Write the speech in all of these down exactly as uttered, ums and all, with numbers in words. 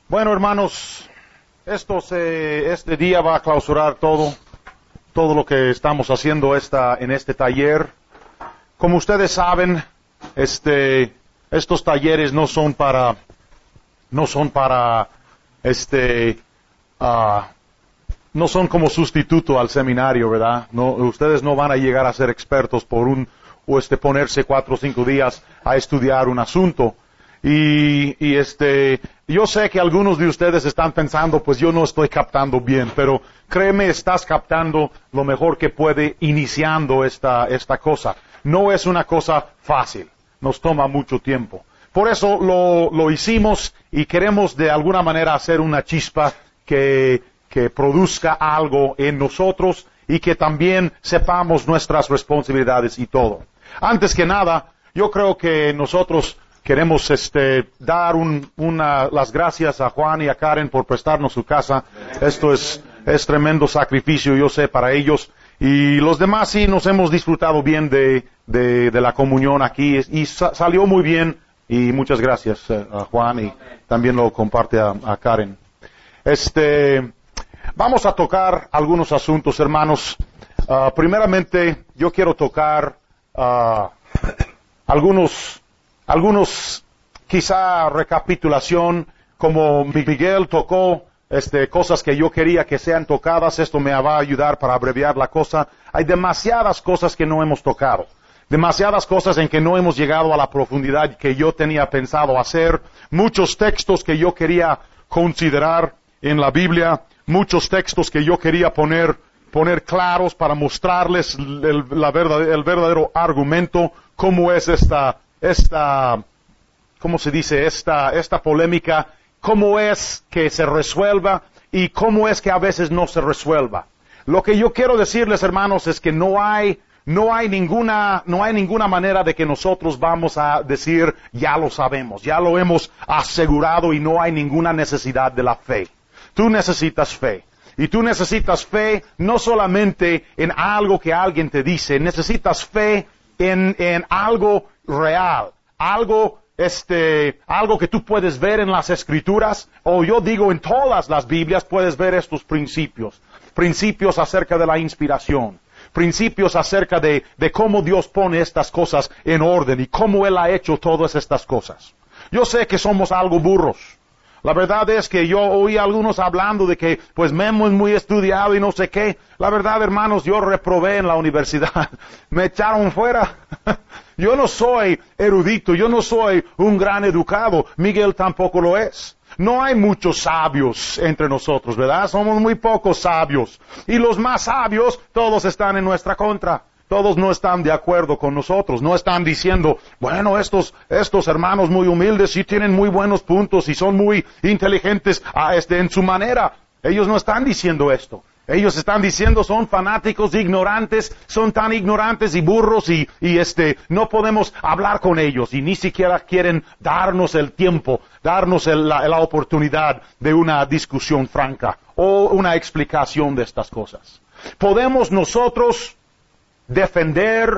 Bueno, hermanos, esto se, este día va a clausurar todo, todo lo que estamos haciendo esta, en este taller. Como ustedes saben, este, estos talleres no son para, no son para, este, uh, no son como sustituto al seminario, ¿verdad? No, ustedes no van a llegar a ser expertos por un, o este, ponerse cuatro o cinco días a estudiar un asunto. Y, y este, yo sé que algunos de ustedes están pensando, pues yo no estoy captando bien, pero créeme, estás captando lo mejor que puede iniciando esta, esta cosa. No es una cosa fácil, nos toma mucho tiempo. Por eso lo, lo hicimos y queremos de alguna manera hacer una chispa que, que produzca algo en nosotros y que también sepamos nuestras responsabilidades y todo. Antes que nada, yo creo que nosotros queremos este, dar un, una, las gracias a Juan y a Karen por prestarnos su casa. Esto es, es tremendo sacrificio, yo sé, para ellos. Y los demás sí nos hemos disfrutado bien de, de, de la comunión aquí. Y sa- salió muy bien. Y muchas gracias eh, a Juan y también lo comparte a, a Karen. Este, vamos a tocar algunos asuntos, hermanos. Uh, primeramente, yo quiero tocar uh, algunos Algunos, quizá recapitulación, como Miguel tocó este, cosas que yo quería que sean tocadas, esto me va a ayudar para abreviar la cosa. Hay demasiadas cosas que no hemos tocado, demasiadas cosas en que no hemos llegado a la profundidad que yo tenía pensado hacer, muchos textos que yo quería considerar en la Biblia, muchos textos que yo quería poner, poner claros para mostrarles el, la verdad, el verdadero argumento, cómo es esta esta, ¿cómo se dice? Esta, esta polémica, cómo es que se resuelva y cómo es que a veces no se resuelva. Lo que yo quiero decirles, hermanos, es que no hay, no hay ninguna, no hay ninguna manera de que nosotros vamos a decir, ya lo sabemos, ya lo hemos asegurado y no hay ninguna necesidad de la fe. Tú necesitas fe. Y tú necesitas fe no solamente en algo que alguien te dice, necesitas fe en, en algo real, algo, este, algo que tú puedes ver en las Escrituras, o yo digo en todas las Biblias puedes ver estos principios, principios acerca de la inspiración, principios acerca de, de cómo Dios pone estas cosas en orden y cómo Él ha hecho todas estas cosas. Yo sé que somos algo burros. La verdad es que yo oí a algunos hablando de que, pues, Memo es muy estudiado y no sé qué. La verdad, hermanos, yo reprobé en la universidad. Me echaron fuera. Yo no soy erudito, yo no soy un gran educado. Miguel tampoco lo es. No hay muchos sabios entre nosotros, ¿verdad? Somos muy pocos sabios. Y los más sabios, todos están en nuestra contra. Todos no están de acuerdo con nosotros, no están diciendo, bueno, estos, estos hermanos muy humildes sí tienen muy buenos puntos y son muy inteligentes a este, en su manera. Ellos no están diciendo esto. Ellos están diciendo, son fanáticos, ignorantes, son tan ignorantes y burros y, y este, no podemos hablar con ellos y ni siquiera quieren darnos el tiempo, darnos el, la, la oportunidad de una discusión franca o una explicación de estas cosas. Podemos nosotros defender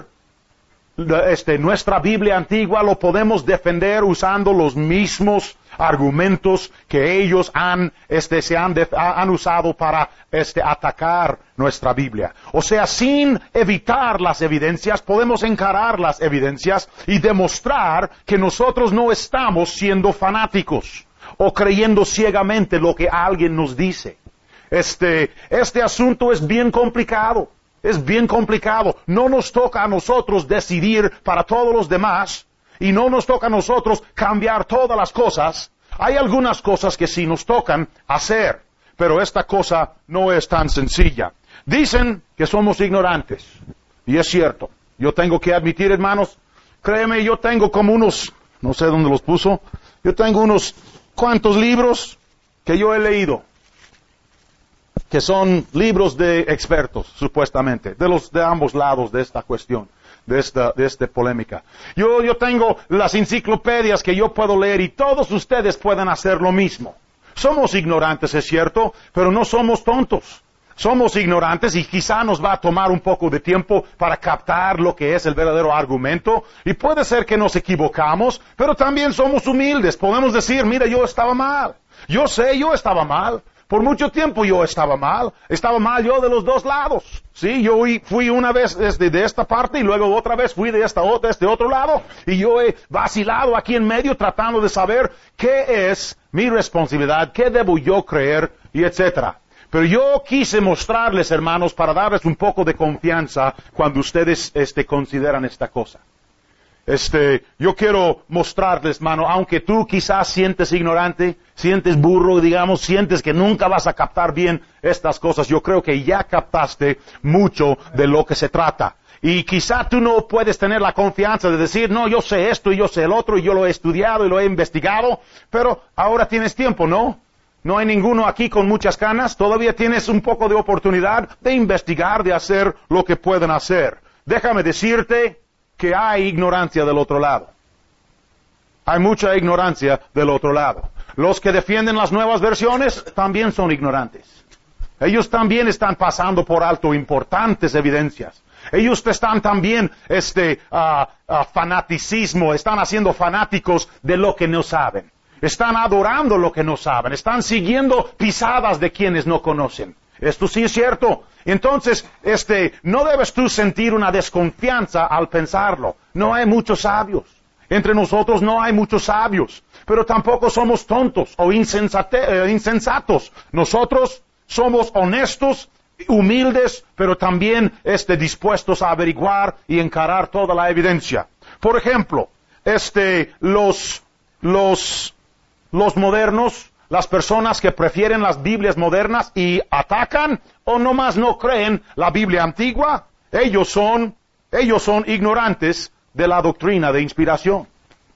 este, nuestra Biblia antigua, lo podemos defender usando los mismos argumentos que ellos han, este, se han, def- han usado para este, atacar nuestra Biblia. O sea, sin evitar las evidencias, podemos encarar las evidencias y demostrar que nosotros no estamos siendo fanáticos o creyendo ciegamente lo que alguien nos dice. Este, este asunto es bien complicado. Es bien complicado. No nos toca a nosotros decidir para todos los demás y no nos toca a nosotros cambiar todas las cosas. Hay algunas cosas que sí nos tocan hacer, pero esta cosa no es tan sencilla. Dicen que somos ignorantes y es cierto. Yo tengo que admitir, hermanos, créeme, yo tengo como unos, no sé dónde los puso, yo tengo unos cuantos libros que yo he leído, que son libros de expertos, supuestamente, de los de ambos lados de esta cuestión, de esta, de esta polémica. Yo, yo tengo las enciclopedias que yo puedo leer y todos ustedes pueden hacer lo mismo. Somos ignorantes, es cierto, pero no somos tontos. Somos ignorantes y quizá nos va a tomar un poco de tiempo para captar lo que es el verdadero argumento. Y puede ser que nos equivocamos, pero también somos humildes. Podemos decir, mira, yo estaba mal. Yo sé, yo estaba mal. Por mucho tiempo yo estaba mal. Estaba mal yo de los dos lados. Sí, yo fui una vez desde de esta parte y luego otra vez fui de esta otra, de este otro lado. Y yo he vacilado aquí en medio tratando de saber qué es mi responsabilidad, qué debo yo creer y etcétera. Pero yo quise mostrarles, hermanos, para darles un poco de confianza cuando ustedes este, consideran esta cosa. Este, yo quiero mostrarles, hermano, aunque tú quizás sientes ignorante, sientes burro, digamos, sientes que nunca vas a captar bien estas cosas, yo creo que ya captaste mucho de lo que se trata. Y quizá tú no puedes tener la confianza de decir, no, yo sé esto y yo sé el otro y yo lo he estudiado y lo he investigado, pero ahora tienes tiempo, ¿no? No hay ninguno aquí con muchas canas, todavía tienes un poco de oportunidad de investigar, de hacer lo que pueden hacer. Déjame decirte que hay ignorancia del otro lado. Hay mucha ignorancia del otro lado. Los que defienden las nuevas versiones también son ignorantes. Ellos también están pasando por alto importantes evidencias. Ellos están también, este, uh, uh, fanaticismo, están haciendo fanáticos de lo que no saben. Están adorando lo que no saben. Están siguiendo pisadas de quienes no conocen. Esto sí es cierto. Entonces, este, no debes tú sentir una desconfianza al pensarlo. No hay muchos sabios. Entre nosotros no hay muchos sabios. Pero tampoco somos tontos o insensate, eh, insensatos. Nosotros somos honestos, humildes, pero también este, dispuestos a averiguar y encarar toda la evidencia. Por ejemplo, este, los, los, los modernos, las personas que prefieren las Biblias modernas y atacan o nomás no creen la Biblia antigua, ellos son, ellos son ignorantes de la doctrina de inspiración.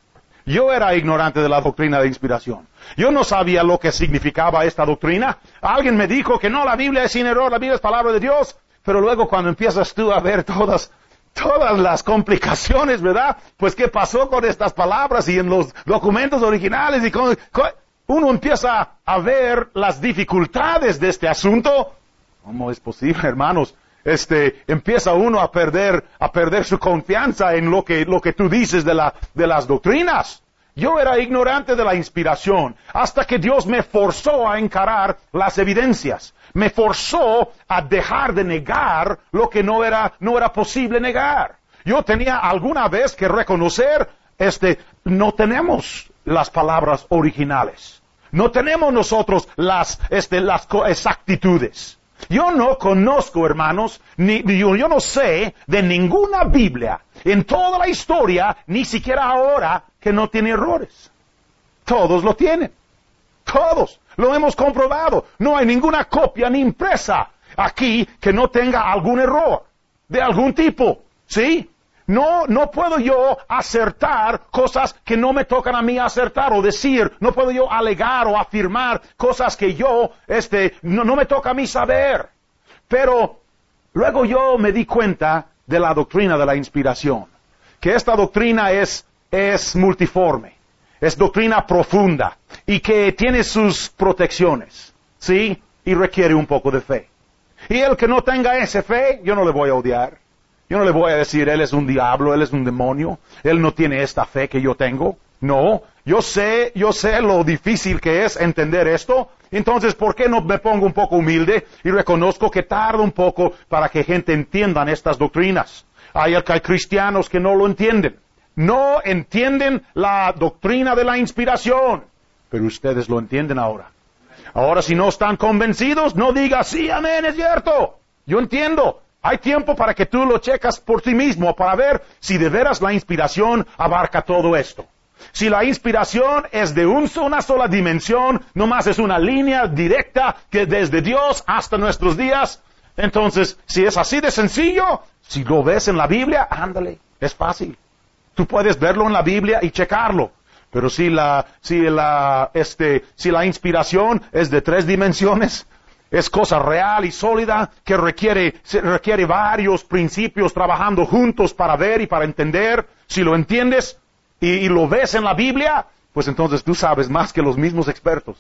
Yo era ignorante de la doctrina de inspiración. Yo no sabía lo que significaba esta doctrina. Alguien me dijo que no, la Biblia es sin error, la Biblia es palabra de Dios. Pero luego cuando empiezas tú a ver todas, todas las complicaciones, ¿verdad? Pues qué pasó con estas palabras y en los documentos originales y con, con uno empieza a ver las dificultades de este asunto. ¿Cómo es posible, hermanos? Este, empieza uno a perder, a perder su confianza en lo que, lo que tú dices de la, de las doctrinas. Yo era ignorante de la inspiración hasta que Dios me forzó a encarar las evidencias. Me forzó a dejar de negar lo que no era, no era posible negar. Yo tenía alguna vez que reconocer, este, no tenemos las palabras originales. No tenemos nosotros las, este, las exactitudes. Yo no conozco, hermanos, ni, yo, yo no sé de ninguna Biblia en toda la historia, ni siquiera ahora, que no tiene errores. Todos lo tienen. Todos. Lo hemos comprobado. No hay ninguna copia ni impresa aquí que no tenga algún error de algún tipo. ¿Sí? No, no puedo yo acertar cosas que no me tocan a mí acertar o decir. No puedo yo alegar o afirmar cosas que yo, este, no, no me toca a mí saber. Pero luego yo me di cuenta de la doctrina de la inspiración. Que esta doctrina es, es multiforme. Es doctrina profunda. Y que tiene sus protecciones. ¿Sí? Y requiere un poco de fe. Y el que no tenga esa fe, yo no le voy a odiar. Yo no le voy a decir, él es un diablo, él es un demonio, él no tiene esta fe que yo tengo. No, yo sé, yo sé lo difícil que es entender esto. Entonces, ¿por qué no me pongo un poco humilde y reconozco que tarda un poco para que gente entiendan estas doctrinas? Hay, hay cristianos que no lo entienden. No entienden la doctrina de la inspiración. Pero ustedes lo entienden ahora. Ahora, si no están convencidos, no diga, sí, amén, es cierto. Yo entiendo. Hay tiempo para que tú lo checas por ti mismo, para ver si de veras la inspiración abarca todo esto. Si la inspiración es de un, una sola dimensión, nomás es una línea directa que desde Dios hasta nuestros días, entonces, si es así de sencillo, si lo ves en la Biblia, ándale, es fácil. Tú puedes verlo en la Biblia y checarlo. Pero si la, si la, este, si la inspiración es de tres dimensiones, es cosa real y sólida que requiere, requiere varios principios trabajando juntos para ver y para entender. Si lo entiendes y, y lo ves en la Biblia, pues entonces tú sabes más que los mismos expertos.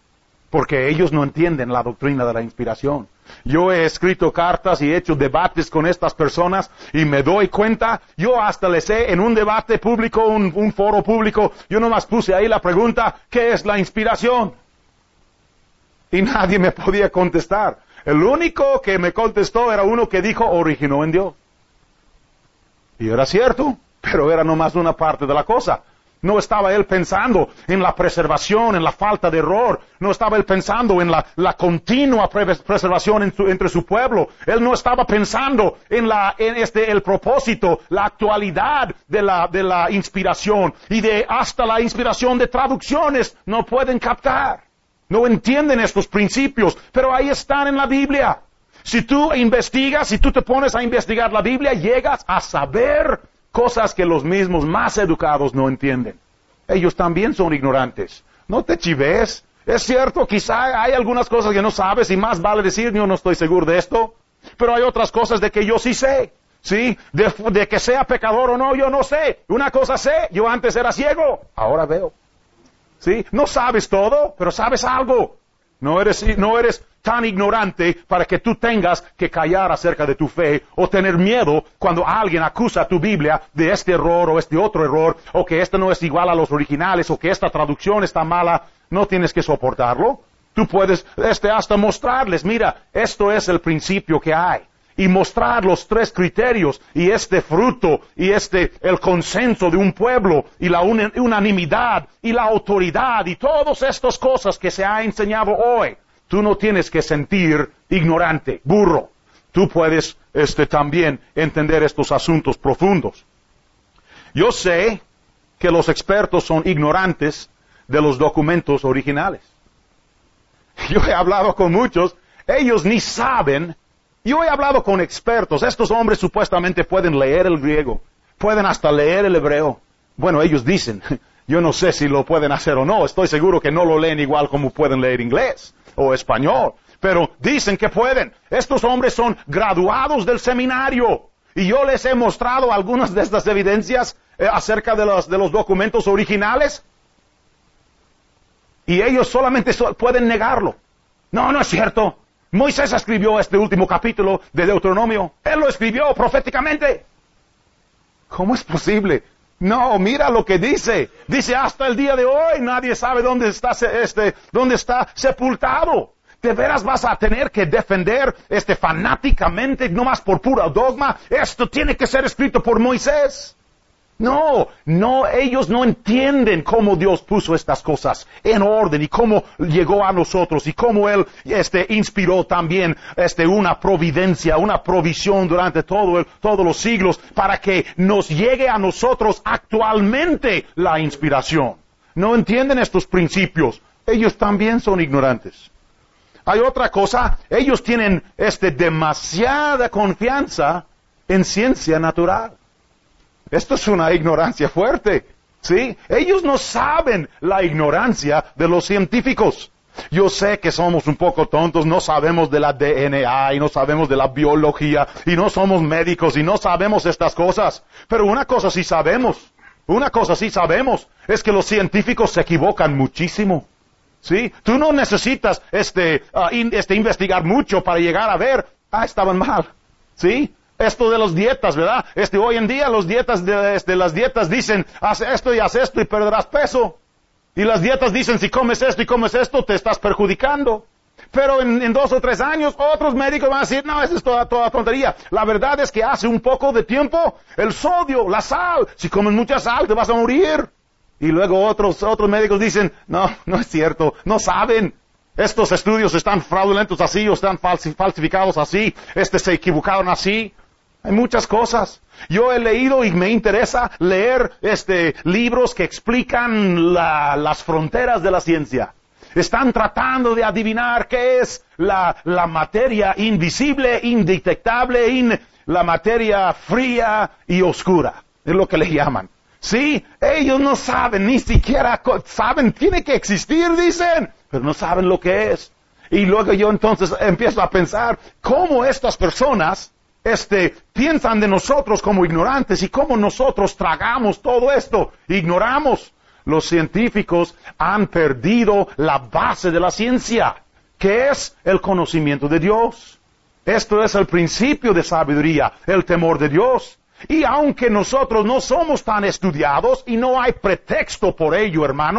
Porque ellos no entienden la doctrina de la inspiración. Yo he escrito cartas y he hecho debates con estas personas y me doy cuenta, yo hasta les he, en un debate público, un, un foro público, yo nomás puse ahí la pregunta, ¿qué es la inspiración? Y nadie me podía contestar. El único que me contestó era uno que dijo, originó en Dios. Y era cierto, pero era nomás una parte de la cosa. No estaba él pensando en la preservación, en la falta de error. No estaba él pensando en la, la continua preservación en su, entre su pueblo. Él no estaba pensando en la, en este, el propósito, la actualidad de la, de la inspiración. Y de hasta la inspiración de traducciones no pueden captar. No entienden estos principios, pero ahí están en la Biblia. Si tú investigas, si tú te pones a investigar la Biblia, llegas a saber cosas que los mismos más educados no entienden. Ellos también son ignorantes. No te chives. Es cierto, quizá hay algunas cosas que no sabes y más vale decir, yo no estoy seguro de esto. Pero hay otras cosas de que yo sí sé. ¿Sí? De, de que sea pecador o no, yo no sé. Una cosa sé, yo antes era ciego, ahora veo. ¿Sí? No sabes todo, pero sabes algo. No eres, no eres tan ignorante para que tú tengas que callar acerca de tu fe o tener miedo cuando alguien acusa a tu Biblia de este error o este otro error o que este no es igual a los originales o que esta traducción está mala. No tienes que soportarlo. Tú puedes este, hasta mostrarles, mira, esto es el principio que hay. Y mostrar los tres criterios y este fruto y este el consenso de un pueblo y la un, unanimidad y la autoridad y todas estas cosas que se ha enseñado hoy. Tú no tienes que sentir ignorante, burro. Tú puedes este, también entender estos asuntos profundos. Yo sé que los expertos son ignorantes de los documentos originales. Yo he hablado con muchos, ellos ni saben. Yo he hablado con expertos. Estos hombres supuestamente pueden leer el griego, pueden hasta leer el hebreo. Bueno, ellos dicen, yo no sé si lo pueden hacer o no, estoy seguro que no lo leen igual como pueden leer inglés o español, pero dicen que pueden. Estos hombres son graduados del seminario y yo les he mostrado algunas de estas evidencias eh, acerca de los, de los documentos originales y ellos solamente so- pueden negarlo. No, no es cierto. Moisés escribió este último capítulo de Deuteronomio. Él lo escribió proféticamente. ¿Cómo es posible? No, mira lo que dice. Dice, hasta el día de hoy nadie sabe dónde está, este, dónde está sepultado. ¿De veras vas a tener que defender este fanáticamente, no más por pura dogma? Esto tiene que ser escrito por Moisés. No, no, ellos no entienden cómo Dios puso estas cosas en orden y cómo llegó a nosotros y cómo Él, este, inspiró también, este, una providencia, una provisión durante todo el, todos los siglos para que nos llegue a nosotros actualmente la inspiración. No entienden estos principios. Ellos también son ignorantes. Hay otra cosa, ellos tienen, este, demasiada confianza en ciencia natural. Esto es una ignorancia fuerte, ¿sí? Ellos no saben la ignorancia de los científicos. Yo sé que somos un poco tontos, no sabemos de la D N A y no sabemos de la biología y no somos médicos y no sabemos estas cosas. Pero una cosa sí sabemos, una cosa sí sabemos, es que los científicos se equivocan muchísimo, ¿sí? Tú no necesitas este, uh, in, este investigar mucho para llegar a ver, ah, estaban mal, ¿sí? Esto de las dietas, ¿verdad? Este, hoy en día los dietas de, este, las dietas dicen, haz esto y haz esto y perderás peso. Y las dietas dicen, si comes esto y comes esto, te estás perjudicando. Pero en, en dos o tres años, otros médicos van a decir, no, eso es toda, toda tontería. La verdad es que hace un poco de tiempo, el sodio, la sal, si comes mucha sal, te vas a morir. Y luego otros, otros médicos dicen, no, no es cierto, no saben. Estos estudios están fraudulentos así, o están falsi- falsificados así, este se equivocaron así. Hay muchas cosas. Yo he leído y me interesa leer este libros que explican la, las fronteras de la ciencia. Están tratando de adivinar qué es la, la materia invisible, indetectable, in, la materia fría y oscura. Es lo que le llaman. Sí, ellos no saben, ni siquiera saben, tiene que existir, dicen, pero no saben lo que es. Y luego yo entonces empiezo a pensar, ¿cómo estas personas Este, piensan de nosotros como ignorantes y cómo nosotros tragamos todo esto? Ignoramos. Los científicos han perdido la base de la ciencia, que es el conocimiento de Dios. Esto es el principio de sabiduría, el temor de Dios. Y aunque nosotros no somos tan estudiados y no hay pretexto por ello, hermanos,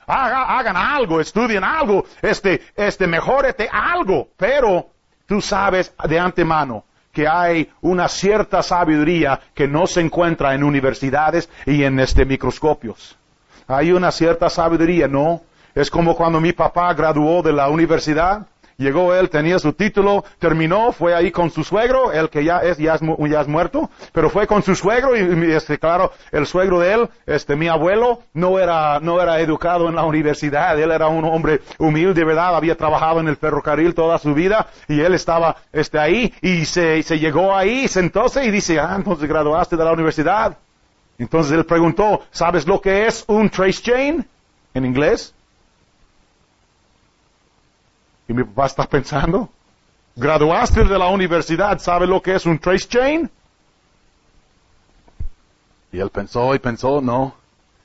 Haga, hagan algo, estudien algo, este, este, mejórete algo. Pero tú sabes de antemano que hay una cierta sabiduría que no se encuentra en universidades y en este microscopios. Hay una cierta sabiduría, ¿no? Es como cuando mi papá graduó de la universidad. Llegó él, tenía su título, terminó, fue ahí con su suegro, el que ya es, ya es, ya es muerto, pero fue con su suegro y, este, claro, el suegro de él, este, mi abuelo, no era, no era educado en la universidad, él era un hombre humilde, ¿verdad? Había trabajado en el ferrocarril toda su vida y él estaba, este, ahí y se, se llegó ahí, sentóse y dice, ah, entonces graduaste de la universidad. Entonces él preguntó, ¿sabes lo que es un trace chain en inglés? Y mi papá está pensando, ¿graduaste de la universidad? ¿Sabe lo que es un trace chain? Y él pensó y pensó, no,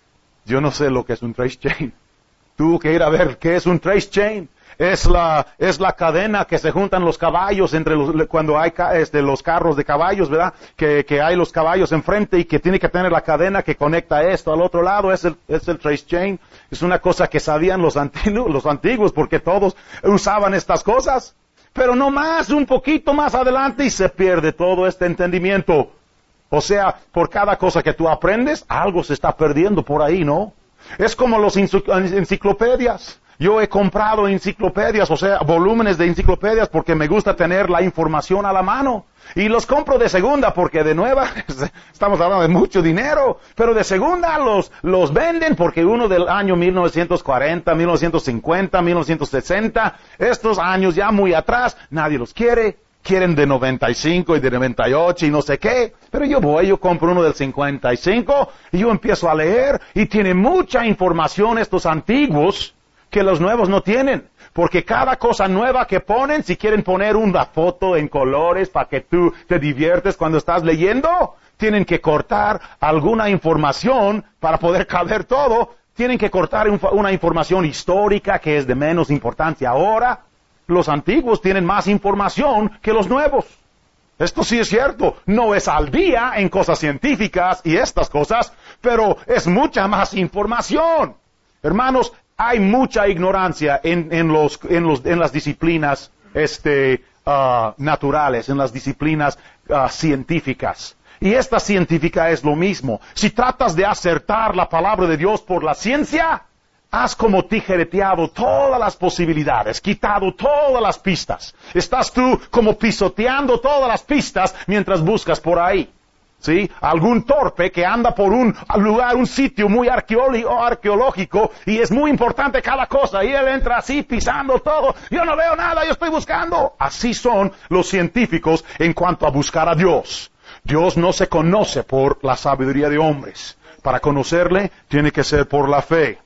yo no sé lo que es un trace chain. Tuvo que ir a ver qué es un trace chain. Es la, es la cadena que se juntan los caballos entre los, cuando hay este, los carros de caballos, ¿verdad? Que, que hay los caballos enfrente y que tiene que tener la cadena que conecta esto al otro lado. Es el, es el trace chain. Es una cosa que sabían los antiguos, los antiguos porque todos usaban estas cosas. Pero no más, un poquito más adelante y se pierde todo este entendimiento. O sea, por cada cosa que tú aprendes, algo se está perdiendo por ahí, ¿no? Es como los enciclopedias. Yo he comprado enciclopedias, o sea, volúmenes de enciclopedias porque me gusta tener la información a la mano. Y los compro de segunda porque de nueva, estamos hablando de mucho dinero, pero de segunda los, los venden porque uno del año mil novecientos cuarenta, mil novecientos cincuenta, mil novecientos sesenta, estos años ya muy atrás, nadie los quiere. Quieren de noventa y cinco y de noventa y ocho y no sé qué. Pero yo voy, yo compro uno del cincuenta y cinco y yo empiezo a leer y tiene mucha información estos antiguos que los nuevos no tienen. Porque cada cosa nueva que ponen, si quieren poner una foto en colores para que tú te diviertes cuando estás leyendo, tienen que cortar alguna información para poder caber todo. Tienen que cortar una información histórica que es de menos importancia ahora. Los antiguos tienen más información que los nuevos. Esto sí es cierto. No es al día en cosas científicas y estas cosas, pero es mucha más información. Hermanos, hay mucha ignorancia en, en, los, en, los, en las disciplinas este, uh, naturales, en las disciplinas uh, científicas. Y esta científica es lo mismo. Si tratas de acertar la palabra de Dios por la ciencia, has como tijereteado todas las posibilidades, quitado todas las pistas. Estás tú como pisoteando todas las pistas mientras buscas por ahí. ¿Sí? Algún torpe que anda por un lugar, un sitio muy arqueológico y es muy importante cada cosa y él entra así pisando todo. Yo no veo nada, yo estoy buscando. Así son los científicos en cuanto a buscar a Dios. Dios no se conoce por la sabiduría de hombres. Para conocerle tiene que ser por la fe.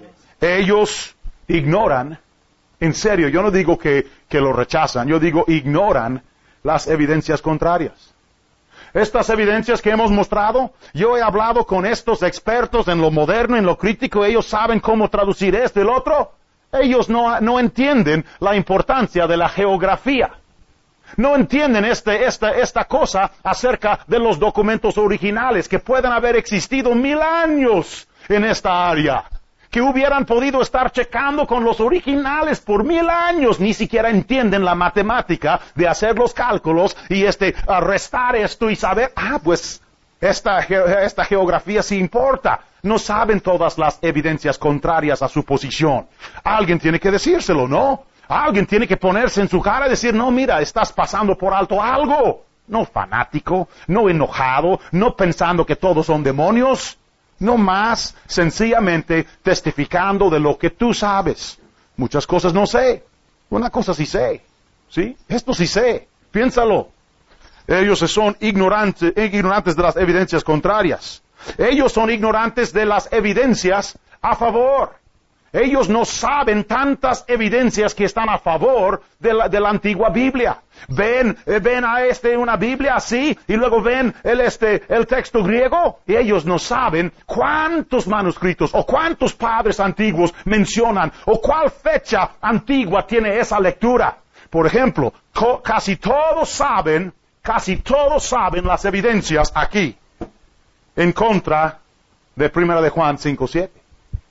Ellos ignoran, en serio, yo no digo que, que lo rechazan, yo digo ignoran las evidencias contrarias. Estas evidencias que hemos mostrado, yo he hablado con estos expertos en lo moderno, en lo crítico, ellos saben cómo traducir esto y el otro. Ellos no, no entienden la importancia de la geografía. No entienden este, esta, esta cosa acerca de los documentos originales que pueden haber existido mil años en esta área. Que hubieran podido estar checando con los originales por mil años, ni siquiera entienden la matemática de hacer los cálculos y este, restar esto y saber, ah, pues, esta, esta geografía sí importa. No saben todas las evidencias contrarias a su posición. Alguien tiene que decírselo, ¿no? Alguien tiene que ponerse en su cara y decir, no, mira, estás pasando por alto algo. No fanático, no enojado, no pensando que todos son demonios. No más, sencillamente testificando de lo que tú sabes. Muchas cosas no sé. Una cosa sí sé. ¿Sí? Esto sí sé. Piénsalo. Ellos son ignorantes, ignorantes de las evidencias contrarias. Ellos son ignorantes de las evidencias a favor. Ellos no saben tantas evidencias que están a favor de la, de la antigua Biblia. Ven, eh, ven a este una Biblia así, y luego ven el, este, el texto griego, y ellos no saben cuántos manuscritos, o cuántos padres antiguos mencionan, o cuál fecha antigua tiene esa lectura. Por ejemplo, co- casi todos saben, casi todos saben las evidencias aquí, en contra de Primera de Juan cinco siete.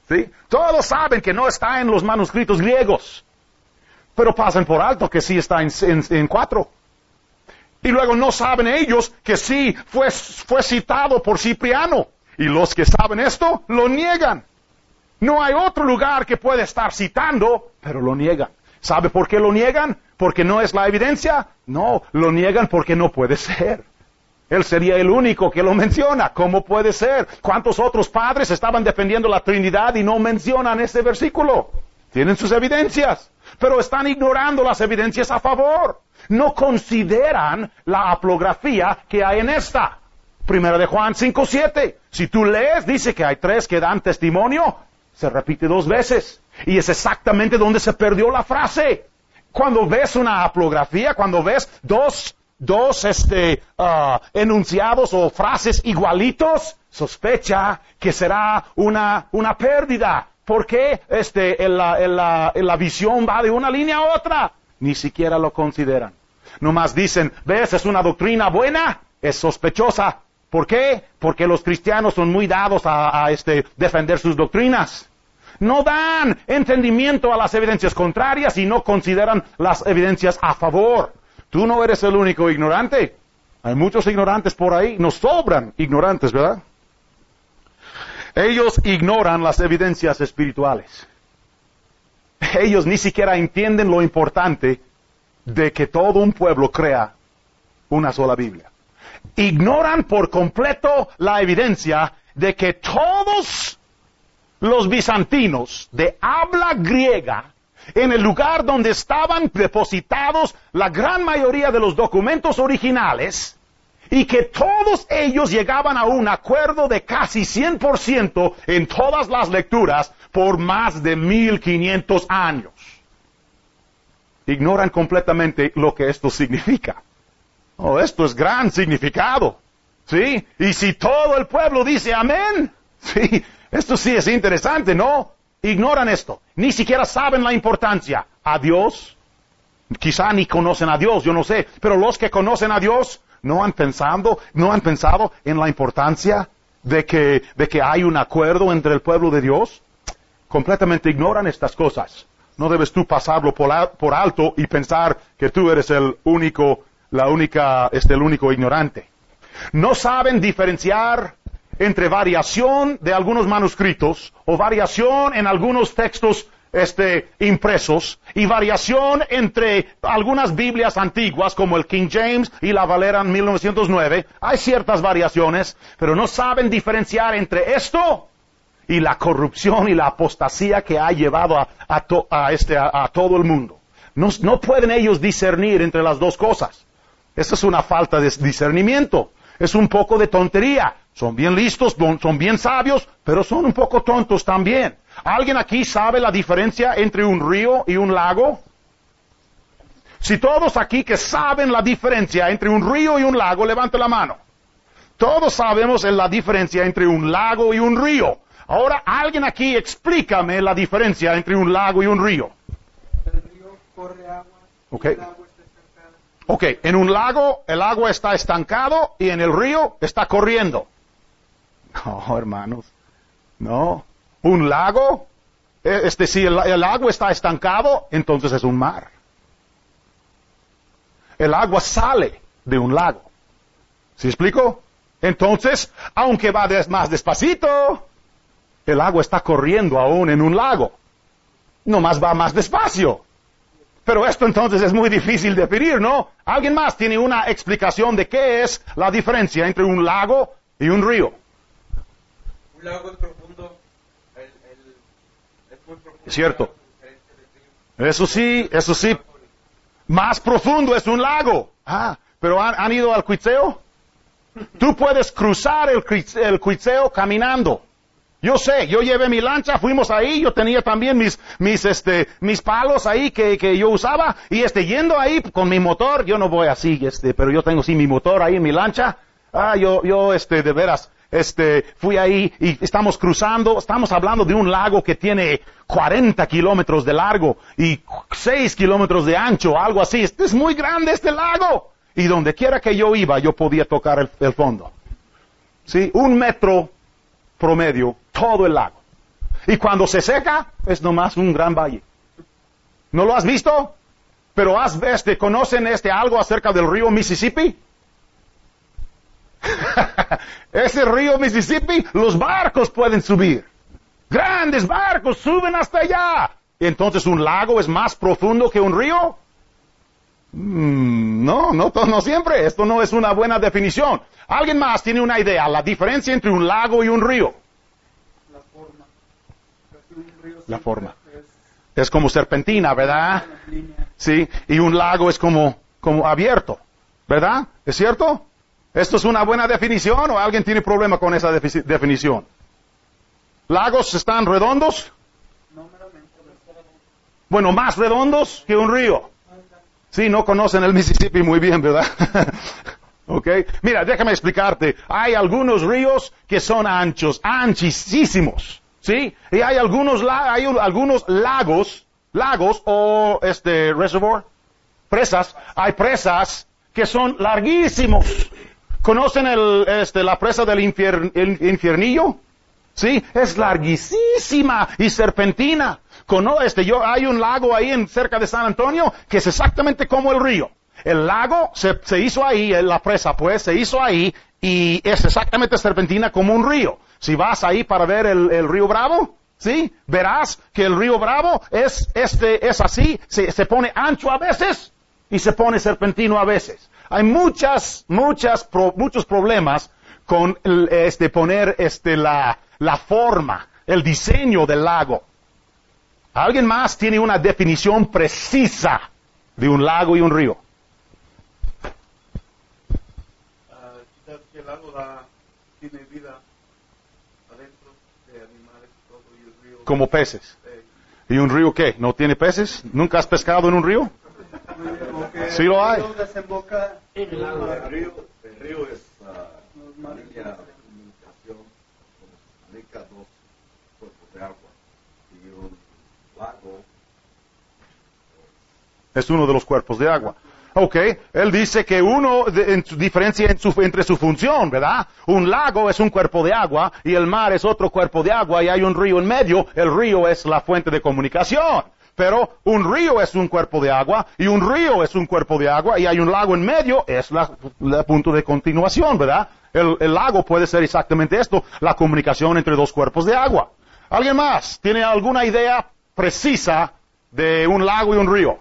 ¿Sí? Todos saben que no está en los manuscritos griegos, pero pasan por alto que sí está en, en, en cuatro. Y luego no saben ellos que sí fue, fue citado por Cipriano. Y los que saben esto, lo niegan. No hay otro lugar que pueda estar citando, pero lo niegan. ¿Sabe por qué lo niegan? ¿Porque no es la evidencia? No, lo niegan porque no puede ser. Él sería el único que lo menciona. ¿Cómo puede ser? ¿Cuántos otros padres estaban defendiendo la Trinidad y no mencionan ese versículo? Tienen sus evidencias, pero están ignorando las evidencias a favor. No consideran la haplografía que hay en esta. Primera de Juan cinco siete. Si tú lees, dice que hay tres que dan testimonio. Se repite dos veces. Y es exactamente donde se perdió la frase. Cuando ves una haplografía, cuando ves dos, dos este, uh, enunciados o frases igualitos, sospecha que será una, una pérdida. ¿Por qué? Este, en la, en la, en la visión va de una línea a otra. Ni siquiera lo consideran. Nomás dicen, ¿ves? Es una doctrina buena, es sospechosa. ¿Por qué? Porque los cristianos son muy dados a, a este, defender sus doctrinas. No dan entendimiento a las evidencias contrarias y no consideran las evidencias a favor. Tú no eres el único ignorante. Hay muchos ignorantes por ahí. Nos sobran ignorantes, ¿verdad? Ellos ignoran las evidencias espirituales. Ellos ni siquiera entienden lo importante de que todo un pueblo crea una sola Biblia. Ignoran por completo la evidencia de que todos los bizantinos de habla griega, en el lugar donde estaban depositados la gran mayoría de los documentos originales, y que todos ellos llegaban a un acuerdo de casi cien por ciento en todas las lecturas por más de mil quinientos años. Ignoran completamente lo que esto significa. Oh, esto es gran significado. ¿Sí? Y si todo el pueblo dice amén, sí, esto sí es interesante, ¿no? Ignoran esto. Ni siquiera saben la importancia. ¿A Dios? Quizá ni conocen a Dios, yo no sé. Pero los que conocen a Dios no han pensado, no han pensado en la importancia de que, de que hay un acuerdo entre el pueblo de Dios. Completamente ignoran estas cosas. No debes tú pasarlo por, la, por alto y pensar que tú eres el único, la única, este, el único ignorante. No saben diferenciar entre variación de algunos manuscritos o variación en algunos textos este, impresos y variación entre algunas Biblias antiguas como el King James y la Valera en mil novecientos nueve. Hay ciertas variaciones, pero no saben diferenciar entre esto y la corrupción y la apostasía que ha llevado a, a, to, a, este, a, a todo el mundo. No, no pueden ellos discernir entre las dos cosas. Esa es una falta de discernimiento. Es un poco de tontería. Son bien listos, son bien sabios, pero son un poco tontos también. ¿Alguien aquí sabe la diferencia entre un río y un lago? Si todos aquí que saben la diferencia entre un río y un lago, levante la mano. Todos sabemos la diferencia entre un lago y un río. Ahora, alguien aquí explícame la diferencia entre un lago y un río. El río corre agua, okay. El agua está estancada. Ok, en un lago el agua está estancado y en el río está corriendo. No, hermanos, no. Un lago, este, si el, el agua está estancado, entonces es un mar. El agua sale de un lago. ¿Sí explico? Entonces, aunque va des, más despacito, el agua está corriendo aún en un lago. Nomás va más despacio. Pero esto entonces es muy difícil de definir, ¿no? ¿Alguien más tiene una explicación de qué es la diferencia entre un lago y un río? Un lago es profundo. El, el, es muy profundo. Es cierto. Eso sí, eso sí. Más profundo es un lago. Ah, pero ¿han, han ido al Cuitzeo? Tú puedes cruzar el, el Cuitzeo caminando. Yo sé, yo llevé mi lancha, fuimos ahí, yo tenía también mis, mis, este, mis palos ahí que, que yo usaba, y este, yendo ahí con mi motor, yo no voy así, este, pero yo tengo sí mi motor ahí en mi lancha, ah, yo, yo, este, de veras, este, fui ahí y estamos cruzando, estamos hablando de un lago que tiene cuarenta kilómetros de largo y seis kilómetros de ancho, algo así, este es muy grande este lago, y donde quiera que yo iba, yo podía tocar el, el fondo. Sí, un metro promedio, todo el lago. Y cuando se seca, es nomás un gran valle. ¿No lo has visto? Pero has, este, ¿conocen este algo acerca del río Mississippi? Ese río Mississippi, los barcos pueden subir. Grandes barcos suben hasta allá. Entonces, ¿un lago es más profundo que un río? Mm, no, no, no siempre. Esto no es una buena definición. ¿Alguien más tiene una idea? La diferencia entre un lago y un río. La forma. Un río La forma. Es, es como serpentina, ¿verdad? línea. Sí, y un lago es como, como abierto, ¿verdad? ¿Es cierto? ¿Esto es una buena definición o alguien tiene problema con esa defi- definición? ¿Lagos están redondos? No meramente, pero Bueno, más redondos que un río. Sí, no conocen el Mississippi muy bien, ¿verdad? Ok. Mira, déjame explicarte. Hay algunos ríos que son anchos, anchísimos, ¿sí? Y hay algunos, la- hay un- algunos lagos, lagos o este reservoir, presas. Hay presas que son larguísimos. ¿Conocen el, este, la presa del infier- el infiernillo? Sí, es larguísima y serpentina. Cono, este, yo, hay un lago ahí en cerca de San Antonio que es exactamente como el río. El lago se, se hizo ahí, la presa pues, se hizo ahí y es exactamente serpentina como un río. Si vas ahí para ver el, el río Bravo, sí, verás que el río Bravo es, este, es así, se, se pone ancho a veces y se pone serpentino a veces. Hay muchas, muchas, pro, muchos problemas con el, este, poner este, la, la forma, el diseño del lago. ¿Alguien más tiene una definición precisa de un lago y un río? Ah, quizás que el lago da, tiene vida adentro de animales y todo, y el río... Como peces. eh, ¿Y un río qué? ¿No tiene peces? ¿Nunca has pescado en un río? como que Sí lo hay. el río desemboca en el lago. el río, el río es ah, Los una mares. línea de comunicación donde se conecta dos cuerpos de agua y un lago. Es uno de los cuerpos de agua. Ok, él dice que uno de, en su diferencia en su, entre su función, ¿verdad? Un lago es un cuerpo de agua y el mar es otro cuerpo de agua y hay un río en medio. El río es la fuente de comunicación. Pero un río es un cuerpo de agua y un río es un cuerpo de agua y hay un lago en medio, es la, la punto de continuación, ¿verdad? El, el lago puede ser exactamente esto, la comunicación entre dos cuerpos de agua. ¿Alguien más tiene alguna idea precisa de un lago y un río?